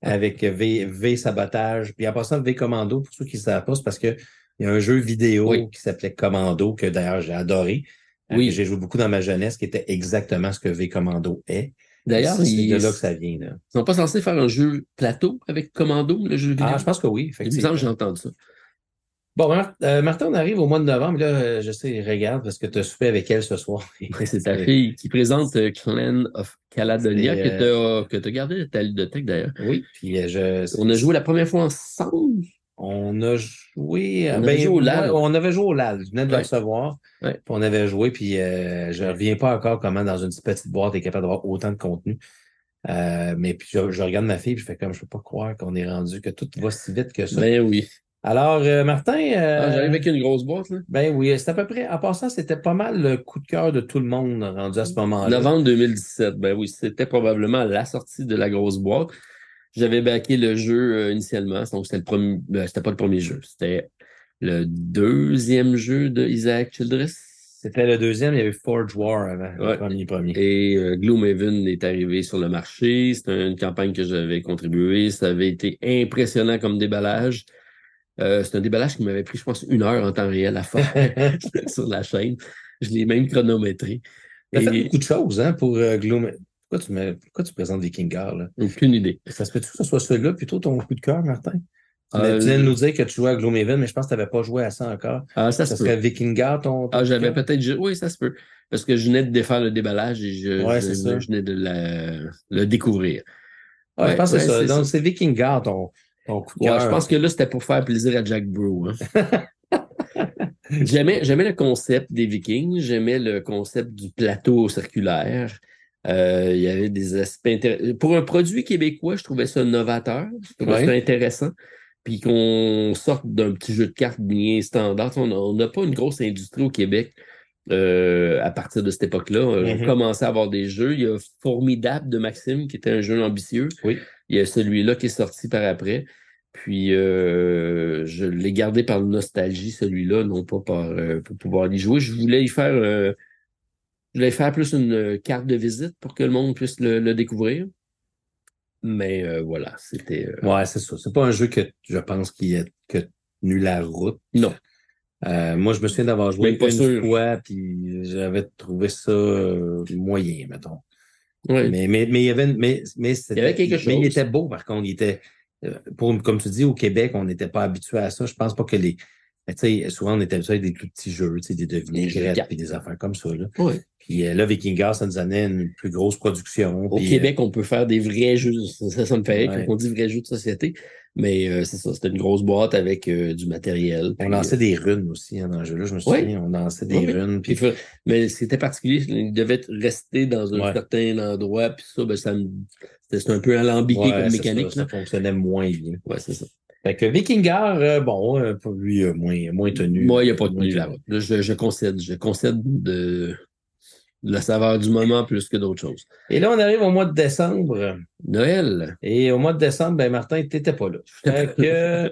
V Sabotage. Puis en passant V Commando, pour ceux qui ne savent pas, c'est parce que il y a un jeu vidéo qui s'appelait Commando, que d'ailleurs j'ai adoré. Oui. J'ai joué beaucoup dans ma jeunesse, qui était exactement ce que V Commando est. D'ailleurs, c'est de là que ça vient. Là. Ils sont pas censés faire un jeu plateau avec Commando, le jeu vidéo? Ah, je pense que oui, effectivement. Il me semble que j'ai entendu ça. Bon, Martin, on arrive au mois de novembre. Là, je sais, regarde, parce que tu as soupé avec elle ce soir. C'est ta fille qui présente Clan of Caledonia que tu as gardé à ta ludothèque d'ailleurs. Oui, puis on a joué la première fois ensemble. On a joué... On avait joué au LAL. On avait joué au LAL. Je venais de le recevoir. Ouais. Puis on avait joué, puis je ne reviens pas encore comment dans une petite boîte tu es capable d'avoir autant de contenu. Mais puis je regarde ma fille, puis je fais comme je peux pas croire qu'on est rendu, que tout va si vite que ça. Ben oui. Alors, Martin... j'arrive avec une grosse boîte, là. Ben oui, c'est à peu près... En passant, c'était pas mal le coup de cœur de tout le monde rendu à ce moment-là. Novembre 2017, ben oui, c'était probablement la sortie de la grosse boîte. J'avais backé le jeu initialement, donc c'était c'était pas le premier jeu, c'était le deuxième jeu de Isaac Childress. C'était le deuxième, il y avait Forge War avant, le premier. Et Gloomhaven est arrivé sur le marché, c'était une campagne que j'avais contribué, ça avait été impressionnant comme déballage. C'est un déballage qui m'avait pris, je pense, 1 heure en temps réel à faire sur la chaîne. Je l'ai même chronométré. Tu as fait beaucoup de choses hein, pour Gloom. Pourquoi tu présentes Vikingar? Là? Aucune idée. Ça se peut-tu que ce soit celui-là plutôt ton coup de cœur, Martin? Tu viens de nous dire que tu jouais à Gloomhaven, mais je pense que tu n'avais pas joué à ça encore. Ça serait Vikingar ton j'avais peut-être... Oui, ça se peut. Parce que je venais de défaire le déballage et je venais de le découvrir. Je pense que c'est ça. Donc, c'est Vikingar ton coup de cœur. Je pense que là, c'était pour faire plaisir à Jack Brew. Hein. J'aimais le concept des Vikings. J'aimais le concept du plateau circulaire. Il y avait des aspects intéressants. Pour un produit québécois, je trouvais ça novateur. Je trouvais ça intéressant. Puis qu'on sorte d'un petit jeu de cartes bien standard. On n'a pas une grosse industrie au Québec à partir de cette époque-là. On commençait à avoir des jeux. Il y a Formidable de Maxime, qui était un jeu ambitieux. Oui. Il y a celui-là qui est sorti par après. Puis je l'ai gardé par nostalgie, celui-là, non pas pour pouvoir y jouer. Je voulais y faire plus une carte de visite pour que le monde puisse le découvrir. Mais voilà, c'était... Ouais, c'est ça. C'est pas un jeu que je pense qui a tenu la route. Non. Moi, je me souviens d'avoir joué une fois, puis j'avais trouvé ça moyen, mettons. Oui. Mais il y avait quelque chose. Mais il était beau, par contre. Il était, comme tu dis, au Québec, on n'était pas habitué à ça. Je pense pas que tu sais, souvent, on était habitué avec des plus petits jeux, tu sais, des devinettes, puis des affaires comme ça, là. Oui. Puis là, Vikingar, ça nous amenait une plus grosse production. Au puis, Québec, on peut faire des vrais jeux. Ça me fait rire Ouais. quand on dit vrais jeux de société. Mais c'est ça, c'était une grosse boîte avec du matériel. on Puis, lançait des runes aussi dans le jeu-là, je me Oui. souviens. On lançait des oui. runes. Puis, Puis, mais c'était particulier, il devait rester dans un Ouais. certain endroit. Puis ça, ben, c'était un peu alambiqué comme c'est mécanique. ça fonctionnait moins bien. Ouais, c'est ça. Fait que Vikingar, pour lui, moins tenu. Moi, il n'y a pas de moins tenue la route. Là, je concède. Je concède de la saveur du moment plus que d'autres choses. Et là, on arrive au mois de décembre. Noël. Et au mois de décembre, ben Martin, t'étais pas là. Fait que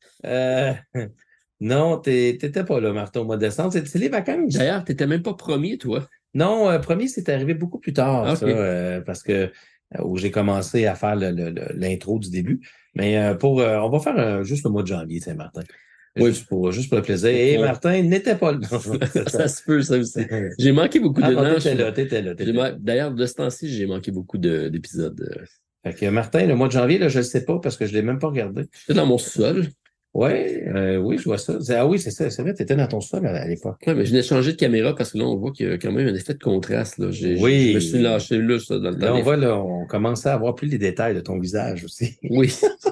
non, t'étais pas là, Martin, au mois de décembre. C'est les vacances. D'ailleurs, tu n'étais même pas premier, toi. Non, premier, c'est arrivé beaucoup plus tard, Ok. ça, parce que où j'ai commencé à faire l'intro du début. Mais on va faire juste le mois de janvier, Saint-Martin. Oui. Juste pour le plaisir. Et Martin n'était pas là. Ça se peut, ça aussi. J'ai manqué beaucoup de temps. T'étais là. D'ailleurs, de ce temps-ci, j'ai manqué beaucoup d'épisodes. Fait que Martin, le mois de janvier, là, je ne sais pas parce que je ne l'ai même pas regardé. J'étais dans mon sol. Oui, je vois ça. Oui, c'est ça. C'est vrai, tu étais dans ton sol à l'époque. Oui, mais je n'ai changé de caméra parce que là, on voit qu'il y a quand même un effet de contraste. Là. Je me suis lâché là, ça, dans le temps. Là, on commençait à voir plus les détails de ton visage aussi. Oui.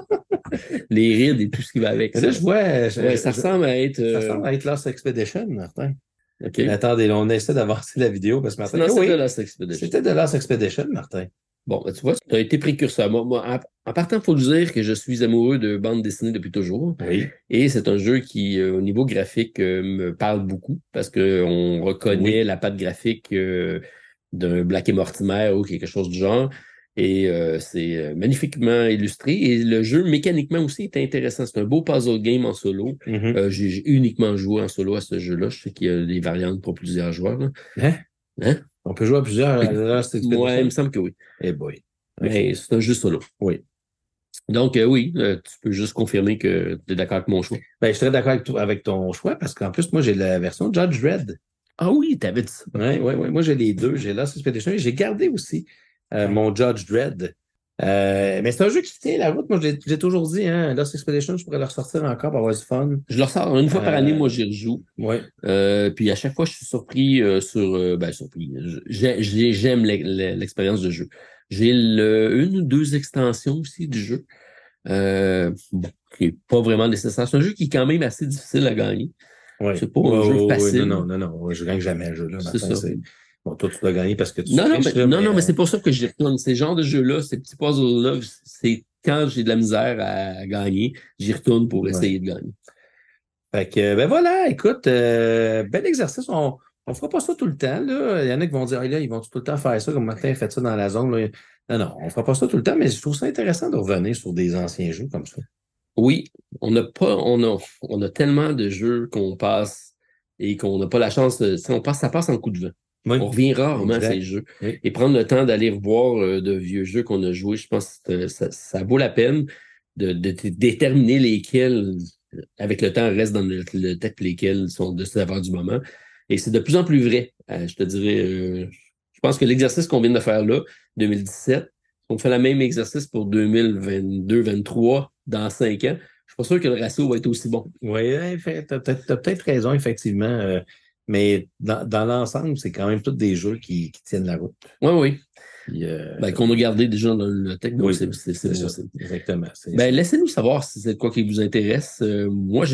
Les rides et tout ce qui va avec. Là, je vois. Ça ressemble à être. Ça ressemble à être Lost Expedition, Martin. OK. Attendez, là, on essaie d'avancer la vidéo parce que Martin. Non, c'était de Lost Expedition. C'était de Lost Expedition, Martin. Bon, ben, tu vois, tu as été précurseur. Moi, en partant, il faut dire que je suis amoureux de bande dessinée depuis toujours. Oui. Et c'est un jeu qui, au niveau graphique, me parle beaucoup parce qu'on reconnaît la patte graphique d'un Black et Mortimer ou quelque chose du genre. Et c'est magnifiquement illustré. Et le jeu, mécaniquement aussi, est intéressant. C'est un beau puzzle game en solo. Mm-hmm. J'ai uniquement joué en solo à ce jeu-là. Je sais qu'il y a des variantes pour plusieurs joueurs. Là. Hein? On peut jouer à plusieurs. Ouais, il me semble que oui. Eh boy. Mais c'est un jeu solo. Oui. Donc, oui, tu peux juste confirmer que tu es d'accord avec mon choix. Ben, je suis très d'accord avec ton choix parce qu'en plus, moi, j'ai la version Judge Dredd. Ah oui, t'avais dit ça. Oui. Moi, j'ai les deux. J'ai Lost Expedition et j'ai gardé aussi mon Judge Dredd. Mais c'est un jeu qui tient la route. Moi, j'ai toujours dit, hein, Lost Expedition, je pourrais le ressortir encore pour avoir du fun. Je le ressors une fois par année, moi, j'y rejoue. Ouais. Puis à chaque fois, je suis surpris surpris. J'aime l'expérience de jeu. J'ai une ou deux extensions aussi du jeu. Qui n'est pas vraiment nécessaire. C'est un jeu qui est quand même assez difficile à gagner. Ouais. C'est pas un jeu facile. Non. Je gagne jamais le jeu-là. C'est ça. Bon, toi, tu dois gagner parce que tu Non, mais c'est pour ça que j'y retourne. Ces genres de jeux-là, ces petits puzzles-là, c'est quand j'ai de la misère à gagner, j'y retourne pour essayer de gagner. Fait que, ben voilà, écoute, bel exercice. On fera pas ça tout le temps, là. Il y en a qui vont dire, là, ils vont tout le temps faire ça, comme Martin a fait ça dans la zone, là. Non, on fera pas ça tout le temps, mais je trouve ça intéressant de revenir sur des anciens jeux comme ça. Oui, on a tellement de jeux qu'on passe et qu'on n'a pas la chance ça passe en coup de vent. Oui. On revient rarement à ces jeux. Oui. Et prendre le temps d'aller revoir de vieux jeux qu'on a joués, je pense que ça vaut la peine de déterminer lesquels, avec le temps, restent dans le tête, lesquels sont de saveur du moment. Et c'est de plus en plus vrai. Je te dirais, je pense que l'exercice qu'on vient de faire là, 2017, on fait le même exercice pour 2022-2023 dans 5 ans. Je suis pas sûr que le ratio va être aussi bon. Oui, t'as peut-être raison, effectivement. Mais dans l'ensemble, c'est quand même tous des jeux qui tiennent la route. Oui. Puis, qu'on a gardé déjà dans le tech, donc c'est ça. Exactement. Laissez-nous savoir si c'est quoi qui vous intéresse. Moi,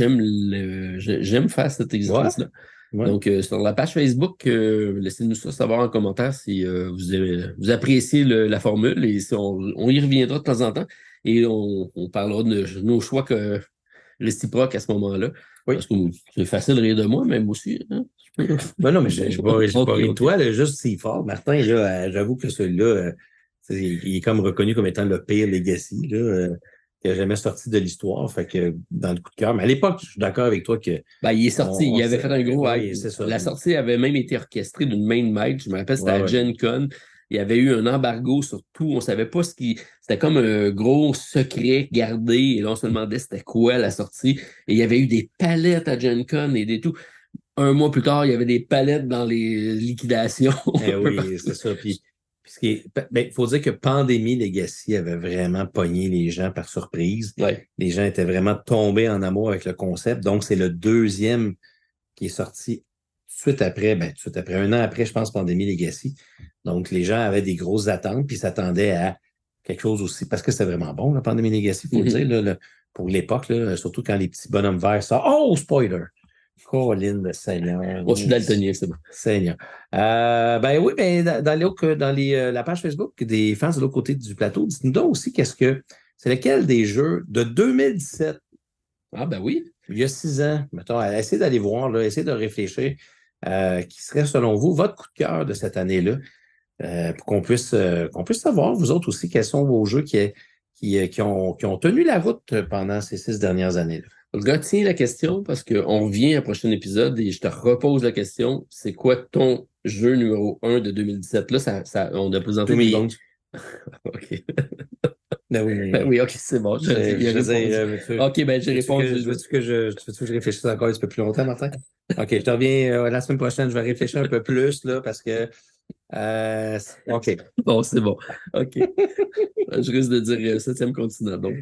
j'aime faire cet exercice-là. Ouais. Donc, sur la page Facebook, laissez-nous ça savoir en commentaire si vous appréciez la formule et si on y reviendra de temps en temps et on parlera de nos choix réciproques à ce moment-là. Oui. Parce que c'est facile de rire de moi, même aussi. Hein? Ben non, mais je pas ri de toi, là, juste si fort. Martin, là, j'avoue que celui-là, il est comme reconnu comme étant le pire legacy, là, qui n'a jamais sorti de l'histoire. Fait que dans le coup de cœur. Mais à l'époque, je suis d'accord avec toi que. Ben, il est sorti, il avait fait un gros hype. C'est ça. La sortie avait même été orchestrée d'une main maître. Je me rappelle, c'était à Gen Con. Il y avait eu un embargo sur tout. On savait pas ce qui. C'était comme un gros secret gardé. Et là, on se demandait c'était quoi la sortie. Et il y avait eu des palettes à Gen Con et des tout. Un mois plus tard, il y avait des palettes dans les liquidations. Oui, c'est ça. Puis Il faut dire que Pandémie Legacy avait vraiment pogné les gens par surprise. Ouais. Les gens étaient vraiment tombés en amour avec le concept. Donc, c'est le deuxième qui est sorti tout de suite après, un an après, je pense, Pandémie Legacy. Donc, les gens avaient des grosses attentes puis s'attendaient à quelque chose aussi, parce que c'était vraiment bon, la Pandémie Legacy, il faut le dire, là, pour l'époque, là, surtout quand les petits bonhommes verts sortent. Oh, spoiler! Colin, le Seigneur. Bon, je suis daltonien, c'est bon. Seigneur. Dans la page Facebook des fans de l'autre côté du plateau, dites-nous donc aussi c'est lequel des jeux de 2017? Ah, ben oui. Il y a 6 ans, mettons, essayez d'aller voir, là, essayez de réfléchir, qui serait, selon vous, votre coup de cœur de cette année-là, pour qu'on puisse savoir, vous autres aussi, quels sont vos jeux qui ont tenu la route pendant ces 6 dernières années-là. Retiens la question parce qu'on revient au prochain épisode et je te repose la question. C'est quoi ton jeu numéro 1 de 2017? Là, on a présenté... 2011. OK. Oui, OK, c'est bon. OK, j'ai répondu. Veux-tu que je réfléchisse encore un petit peu plus longtemps, Martin? OK, je te reviens la semaine prochaine. Je vais réfléchir un peu plus, là, parce que... OK. Bon, c'est bon. OK. Je risque de dire 7e continent. Donc,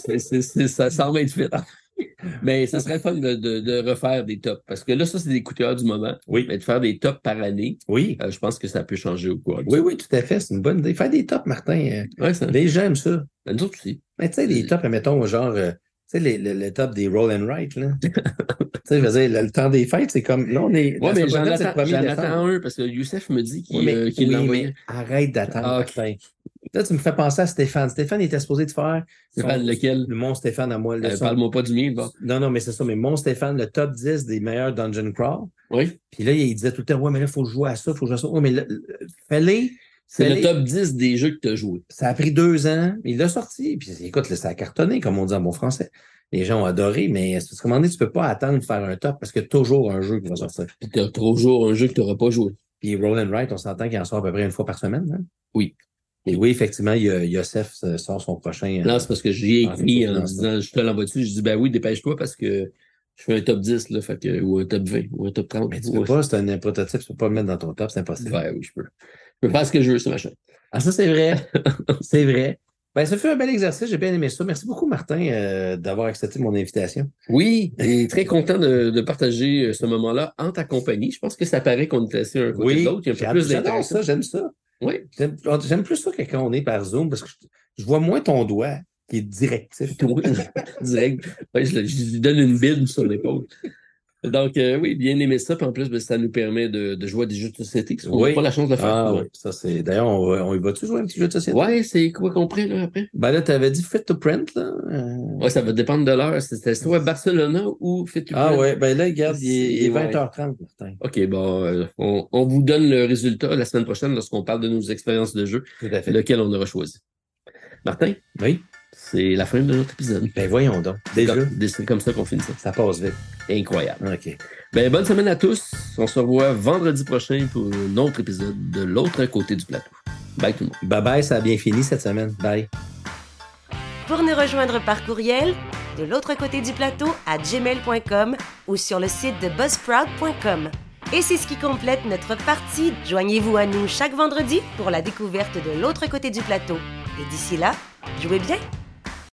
ça s'en va être fait. Mais ça serait fun de refaire des tops. Parce que là, ça, c'est des coups de cœur du moment. Oui. Mais de faire des tops par année, oui. Je pense que ça peut changer au cours. Oui, tout à fait. C'est une bonne idée. Faire des tops, Martin. Les gens aiment ça. Nous autres aussi. Mais tu sais, les tops, mettons, genre, tu sais, les tops des roll and write, là. Tu sais, je veux dire, le temps des fêtes, c'est comme, là, on est... Oui, mais j'en attends un, parce que Youssef me dit qu'il l'envoyait. Arrête d'attendre, Martin. Là, tu me fais penser à Stéphane. Stéphane était supposé de faire... lequel? Mon Stéphane à moi. Parle-moi pas du mien, bon. Non, mais c'est ça. Mais mon Stéphane, le top 10 des meilleurs Dungeon Crawl. Oui. Puis là, il disait tout le temps, ouais, mais là, il faut jouer à ça, Oui, mais fais-les... C'est le top 10 des jeux que tu as joués. Ça a pris 2 ans. Il l'a sorti. Puis écoute, là, ça a cartonné, comme on dit en bon français. Les gens ont adoré, mais à un moment donné, tu peux pas attendre de faire un top parce qu'il y a toujours un jeu qui va sortir. Puis tu as toujours un jeu que tu n'auras pas joué. Puis Roll and Write, on s'entend qu'il en sort à peu près une fois par semaine. Hein? Oui. Et oui, effectivement, Youssef sort son prochain. Non, c'est parce que j'y ai écrit en disant, je te l'envoie dessus. Je dis, ben oui, dépêche-toi parce que je fais un top 10, là, ou un top 20, ou un top 30. Mais tu peux pas, c'est un prototype, tu peux pas le mettre dans ton top, c'est impossible. Ouais, oui, je peux. Je peux faire ce que je veux, ce machin. Ah, ça, c'est vrai. C'est vrai. Ben, ça fait un bel exercice, j'ai bien aimé ça. Merci beaucoup, Martin, d'avoir accepté mon invitation. Oui, et très content de partager ce moment-là en ta compagnie. Je pense que ça paraît qu'on est assis un côté de l'autre. Il y a un peu plus d'intérêt. J'aime ça. Oui. J'aime plus ça que quand on est par Zoom, parce que je vois moins ton doigt qui est directif. Direct. Ouais, je lui donne une bide sur l'épaule. Donc, oui, bien aimé ça. Puis en plus, ça nous permet de jouer à des jeux de société. On n'a pas la chance de faire. Ah oui, ça c'est. D'ailleurs, on y va-tu jouer un petit jeu de société? Ouais, c'est quoi qu'on prend là après? Ben là, tu avais dit Fit to Print, là. Ouais, ça va dépendre de l'heure. C'était soit Barcelona ou Fit to Print. Ah ouais, ben là, regarde, il est 20h30, Martin. OK, bon, on vous donne le résultat la semaine prochaine lorsqu'on parle de nos expériences de jeu, lequel on aura choisi. Martin? Oui. C'est la fin de notre épisode. Ben voyons donc. Déjà. C'est comme ça qu'on finit ça. Ça passe vite. Incroyable. OK. Ben, bonne semaine à tous. On se revoit vendredi prochain pour un autre épisode de l'autre côté du plateau. Bye tout le monde. Bye bye, ça a bien fini cette semaine. Bye. Pour nous rejoindre par courriel, de l'autre côté du plateau à gmail.com ou sur le site de buzzsprout.com. Et c'est ce qui complète notre partie. Joignez-vous à nous chaque vendredi pour la découverte de l'autre côté du plateau. Et d'ici là, jouez bien!